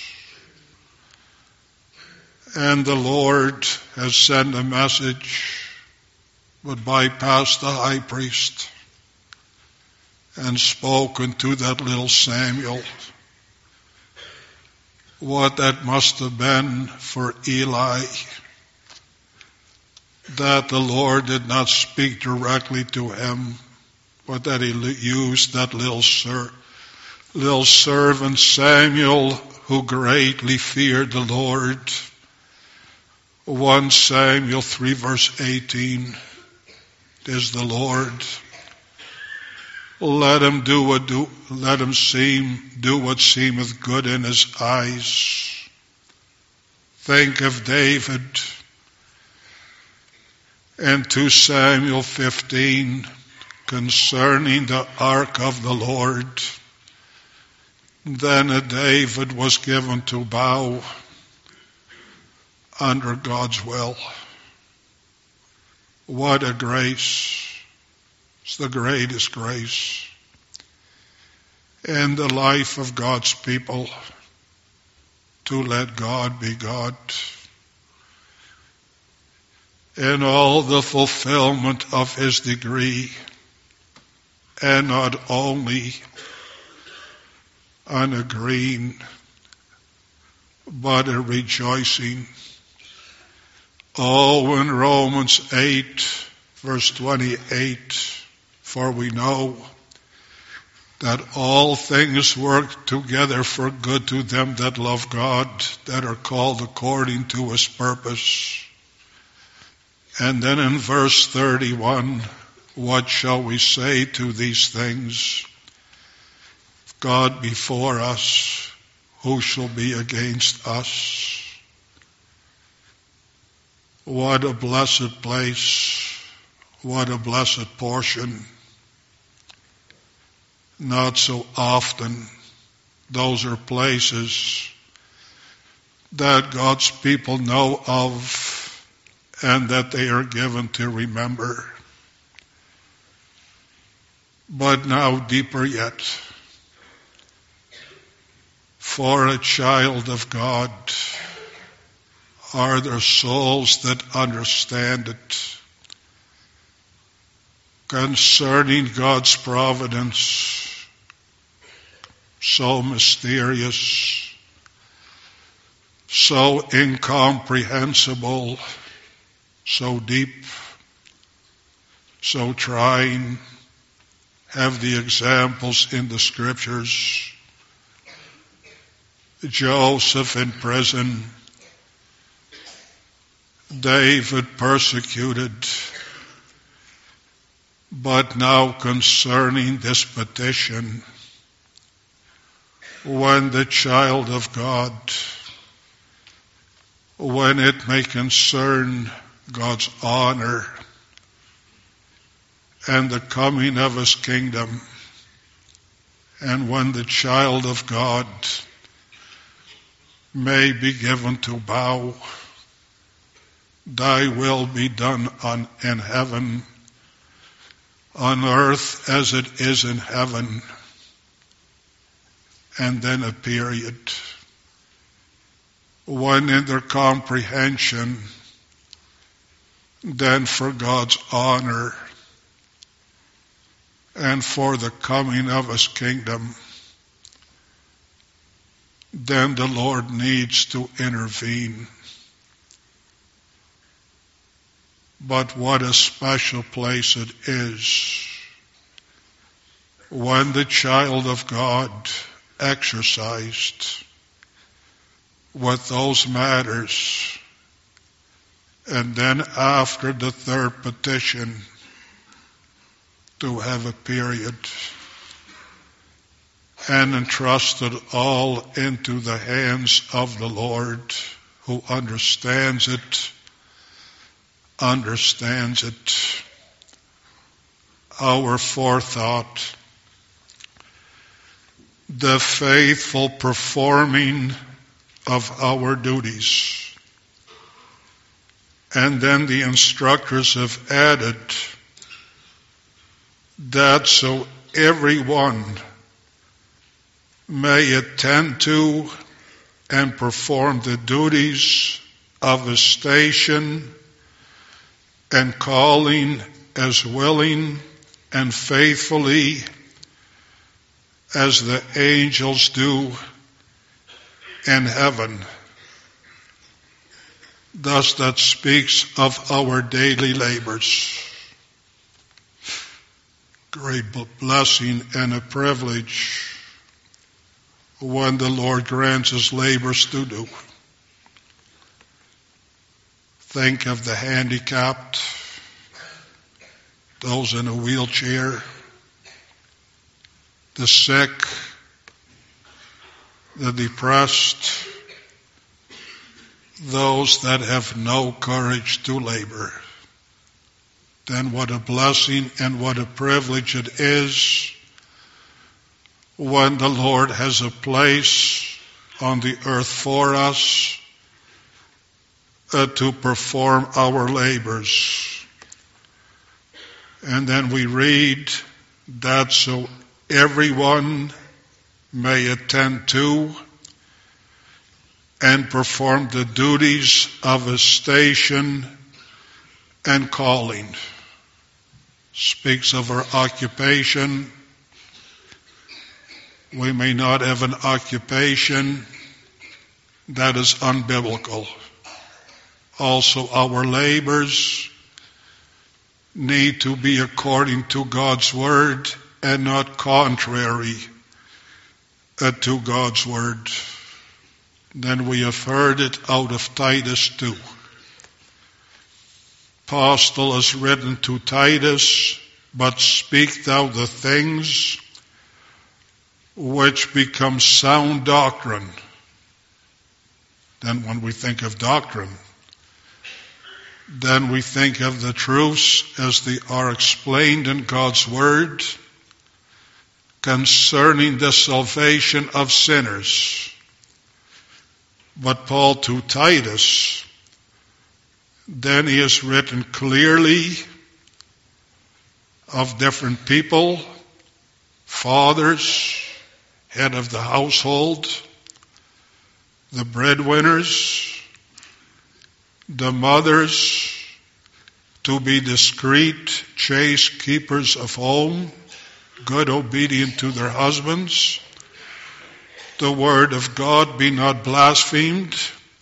And the Lord has sent a message, but bypassed the high priest and spoken to that little Samuel. What that must have been for Eli, that the Lord did not speak directly to him, but that he used that little ser- little servant Samuel, who greatly feared the Lord. First Samuel three verse eighteen is the Lord. Let him do what do, let him seem, do what seemeth good in his eyes. Think of David in Second Samuel fifteen concerning the ark of the Lord. Then a David was given to bow under God's will. What a grace. It's the greatest grace in the life of God's people, to let God be God. In all the fulfillment of his degree, and not only on agreeing, but a rejoicing. Oh, in Romans eight, verse twenty-eight, for we know that all things work together for good to them that love God, that are called according to his purpose. And then in verse thirty-one, what shall we say to these things? If God be for us, who shall be against us? What a blessed place. What a blessed portion. Not so often. Those are places that God's people know of and that they are given to remember. But now deeper yet, for a child of God are there souls that understand it concerning God's providence, so mysterious, so incomprehensible, so deep, so trying. Have the examples in the scriptures. Joseph in prison, David persecuted, but now concerning this petition, when the child of God, when it may concern God's honor and the coming of his kingdom, and when the child of God may be given to bow, thy will be done on in heaven, on earth as it is in heaven. And then a period when in their comprehension, then for God's honor and for the coming of his kingdom, then the Lord needs to intervene. But what a special place it is when the child of God exercised with those matters, and then after the third petition, to have a period and entrusted all into the hands of the Lord, who understands it, understands it. Our forethought, the faithful performing of our duties. And then the instructors have added that so everyone may attend to and perform the duties of his station and calling as willing and faithfully as the angels do in heaven. Thus that speaks of our daily labors. Great blessing and a privilege when the Lord grants us labors to do. Think of the handicapped, those in a wheelchair, the sick, the depressed, those that have no courage to labor. Then what a blessing and what a privilege it is when the Lord has a place on the earth for us uh, to perform our labors. And then we read that so everyone may attend to and perform the duties of his station and calling. Speaks of our occupation. We may not have an occupation that is unbiblical. Also, our labors need to be according to God's word and not contrary uh, to God's word. Then we have heard it out of Titus two. Apostle is written to Titus, but speak thou the things which become sound doctrine. Then when we think of doctrine, then we think of the truths as they are explained in God's word concerning the salvation of sinners. But Paul to Titus, then he has written clearly of different people, fathers, head of the household, the breadwinners, the mothers, to be discreet, chaste keepers of home, good, obedient to their husbands. The word of God be not blasphemed.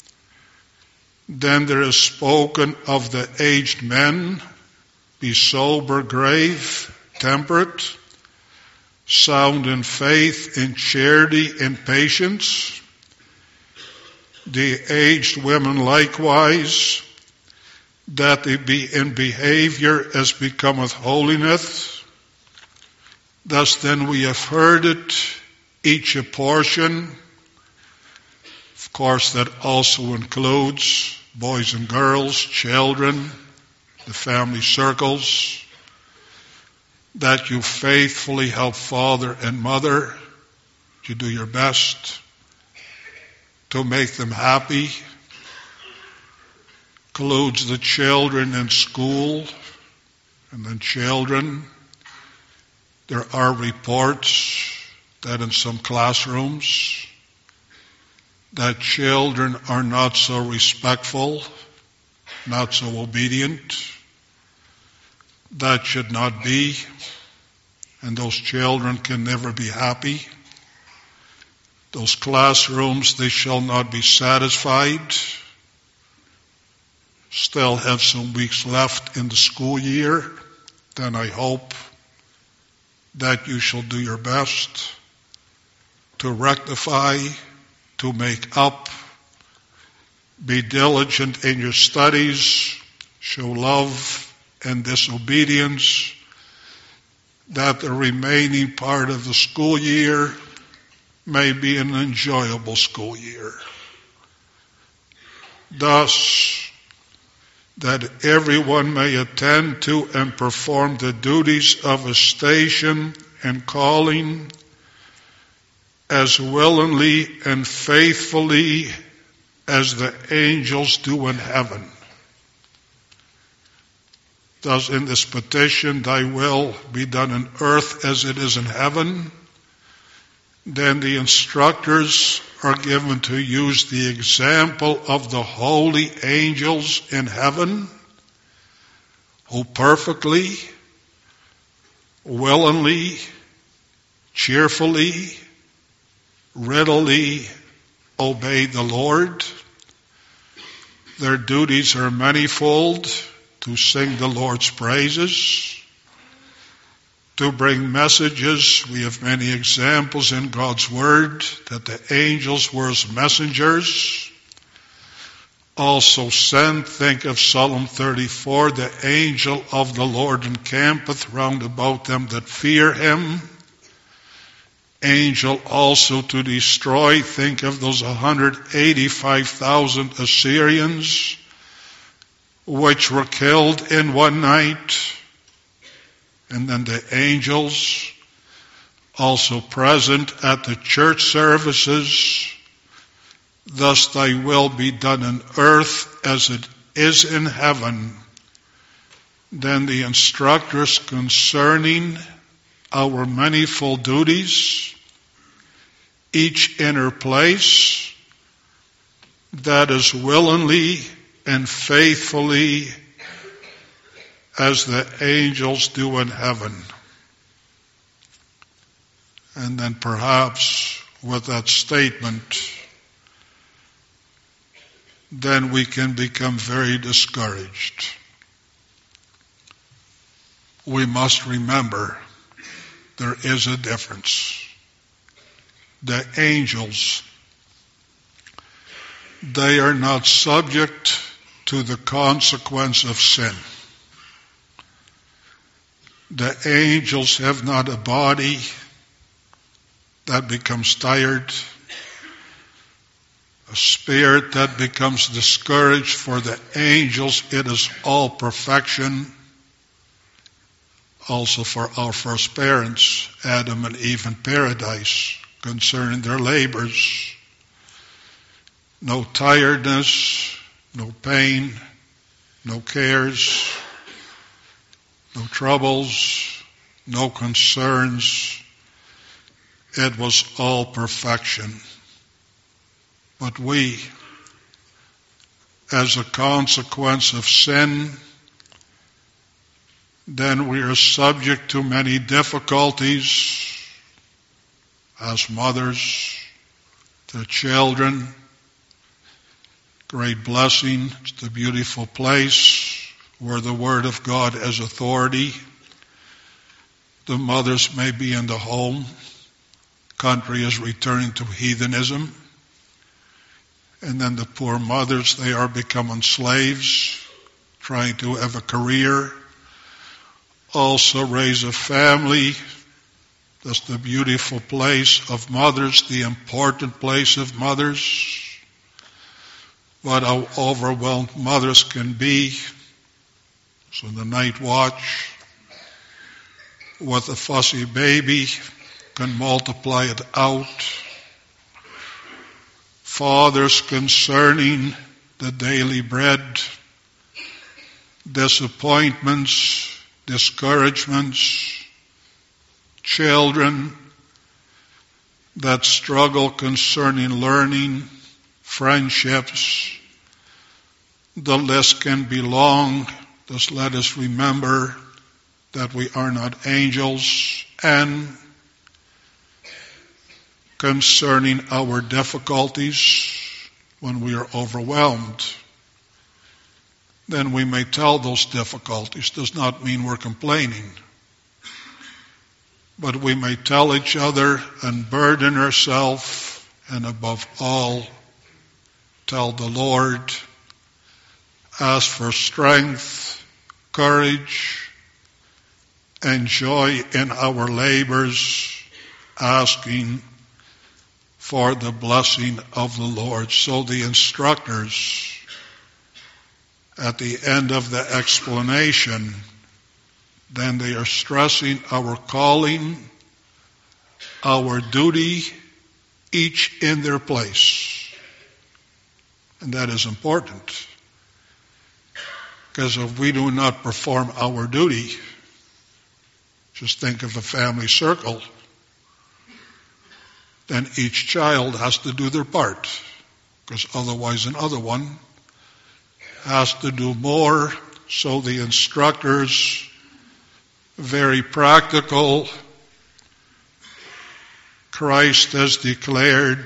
Then there is spoken of the aged men, be sober, grave, temperate, sound in faith, in charity, in patience. The aged women likewise, that they be in behavior as becometh holiness. Thus then we have heard it, each a portion. Of course, that also includes boys and girls, children, the family circles, that you faithfully help father and mother. You do your best to make them happy. Includes the children in school, and then children. There are reports that in some classrooms that children are not so respectful, not so obedient. That should not be, and those children can never be happy. Those classrooms, they shall not be satisfied. Still have some weeks left in the school year. Then I hope that you shall do your best to rectify, to make up, be diligent in your studies, show love and disobedience, that the remaining part of the school year may be an enjoyable school year. thus that everyone may attend to and perform the duties of a station and calling as willingly and faithfully as the angels do in heaven. Thus in this petition, thy will be done on earth as it is in heaven. Then the instructors are given to use the example of the holy angels in heaven, who perfectly, willingly, cheerfully, readily obey the Lord. Their duties are manifold: to sing the Lord's praises, to bring messages. We have many examples in God's Word that the angels were as messengers. Also send, think of Psalm thirty-four, the angel of the Lord encampeth round about them that fear him. Angel also to destroy, think of those one hundred eighty-five thousand Assyrians which were killed in one night. And then the angels also present at the church services. Thus thy will be done on earth as it is in heaven. Then the instructors concerning our manifold duties, each in her place, that is willingly and faithfully as the angels do in heaven. And then perhaps with that statement, then we can become very discouraged. We must remember there is a difference. The angels, they are not subject to the consequence of sin. The angels have not a body that becomes tired, a spirit that becomes discouraged. For the angels, it is all perfection. Also for our first parents, Adam and Eve in paradise, concerning their labors. No tiredness, no pain, no cares, no troubles, no concerns. It was all perfection. But we, as a consequence of sin, then we are subject to many difficulties as mothers, to children. Great blessing. It's the beautiful place where the Word of God has authority. The mothers may be in the home. Country is returning to heathenism. And then the poor mothers, they are becoming slaves, trying to have a career, also raise a family. That's the beautiful place of mothers, the important place of mothers. But how overwhelmed mothers can be. So the night watch with a fussy baby can multiply it out. Fathers concerning the daily bread, disappointments, discouragements. Children that struggle concerning learning, friendships. The list can be long. Just let us remember that we are not angels. And concerning our difficulties, when we are overwhelmed, then we may tell those difficulties. Does not mean we're complaining. But we may tell each other and burden ourselves, and above all, tell the Lord, ask for strength, courage, and joy in our labors, asking for the blessing of the Lord. So the instructors at the end of the explanation, then they are stressing our calling, our duty, each in their place. And that is important. Because if we do not perform our duty, just think of a family circle, then each child has to do their part. Because otherwise another one has to do more. So the instructors, very practical. Christ has declared,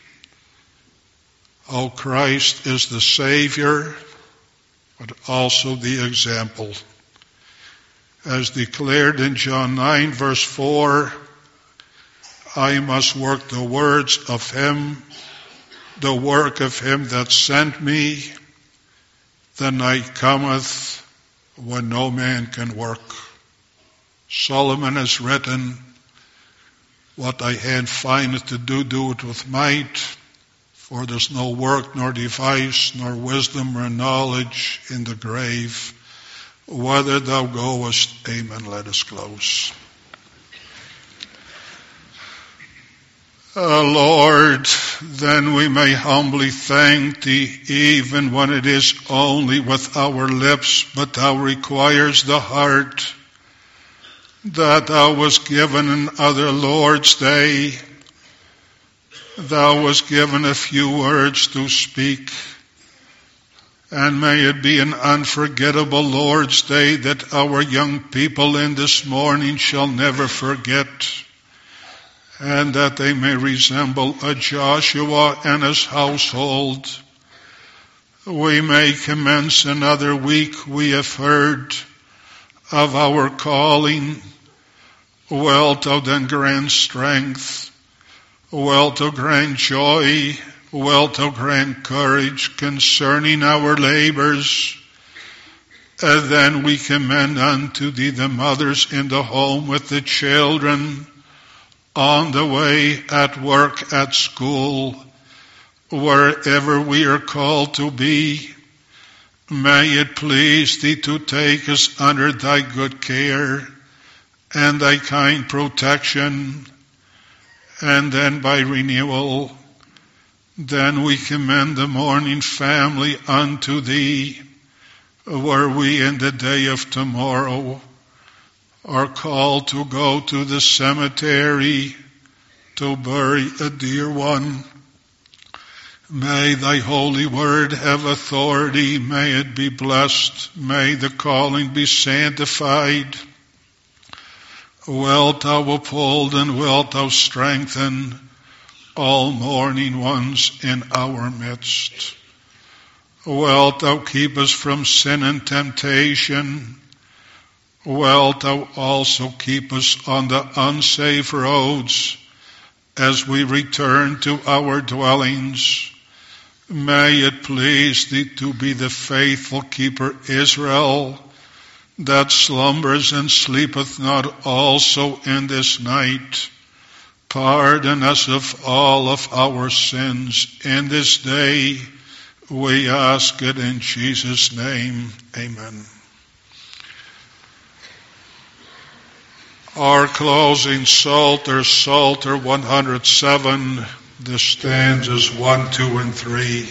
oh, Christ is the Savior, but also the example. As declared in John nine, verse four, I must work the words of him, the work of him that sent me. The night cometh when no man can work. Solomon has written, what thy hand findeth to do, do it with might. For there's no work, nor device, nor wisdom, or knowledge in the grave. Whither thou goest, amen. Let us close. Uh, Lord, then we may humbly thank thee, even when it is only with our lips, but thou requires the heart, that thou wast given another Lord's Day. Thou wast given a few words to speak. And may it be an unforgettable Lord's Day that our young people in this morning shall never forget. And that they may resemble a Joshua and his household. We may commence another week. We have heard of our calling. Wealth of then grant strength. Wealth of grant joy. Wealth of grant courage concerning our labors. And then we commend unto thee the mothers in the home with the children, on the way, at work, at school, wherever we are called to be. May it please thee to take us under thy good care and thy kind protection, and then by renewal, then we commend the morning family unto thee, where we in the day of tomorrow are called to go to the cemetery to bury a dear one. May thy holy word have authority. May it be blessed. May the calling be sanctified. Wilt thou uphold and wilt thou strengthen all mourning ones in our midst. Wilt thou keep us from sin and temptation. Wilt thou also keep us on the unsafe roads as we return to our dwellings. May it please thee to be the faithful keeper Israel, that slumbers and sleepeth not also in this night. Pardon us of all of our sins in this day. We ask it in Jesus' name. Amen. Our closing Psalter, Psalter one hundred seven, the stanzas one, two, and three.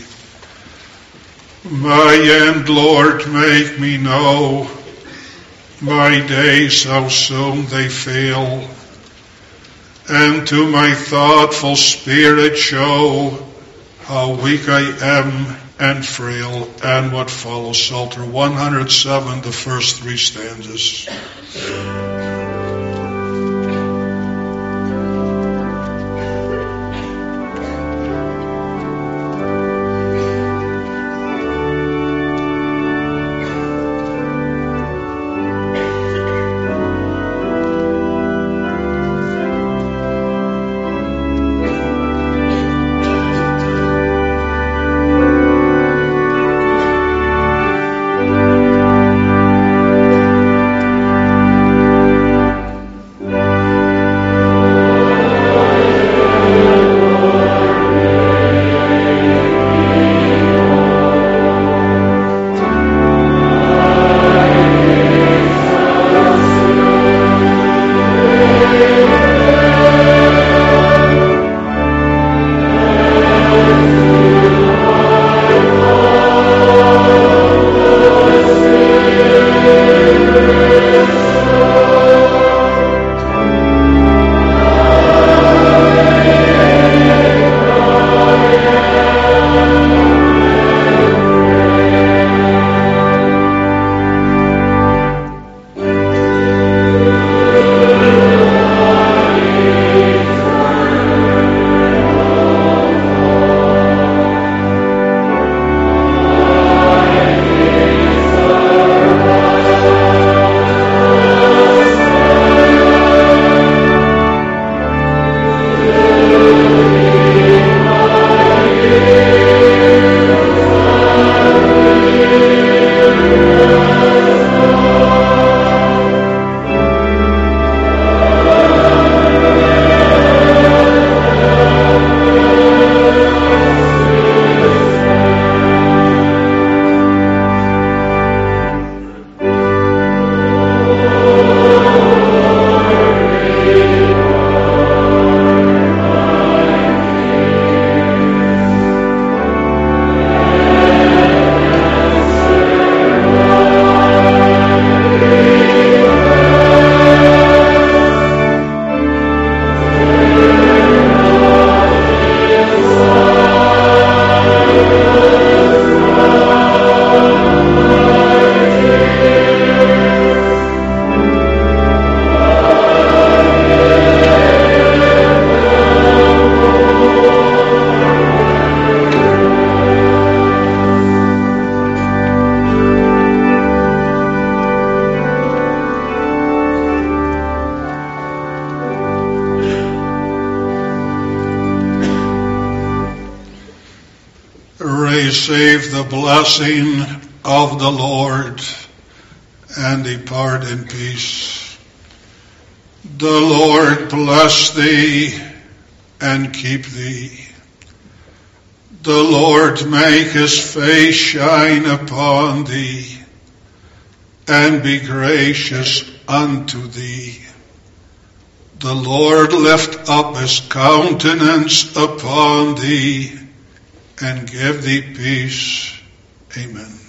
My end, Lord, make me know, my days how soon they fail, and to my thoughtful spirit show how weak I am and frail. And what follows, Psalter one hundred seven, the first three stanzas. receive the blessing of the Lord and depart in peace. The Lord bless thee and keep thee. The Lord make his face shine upon thee and be gracious unto thee. The Lord lift up his countenance upon thee and give thee peace. Amen.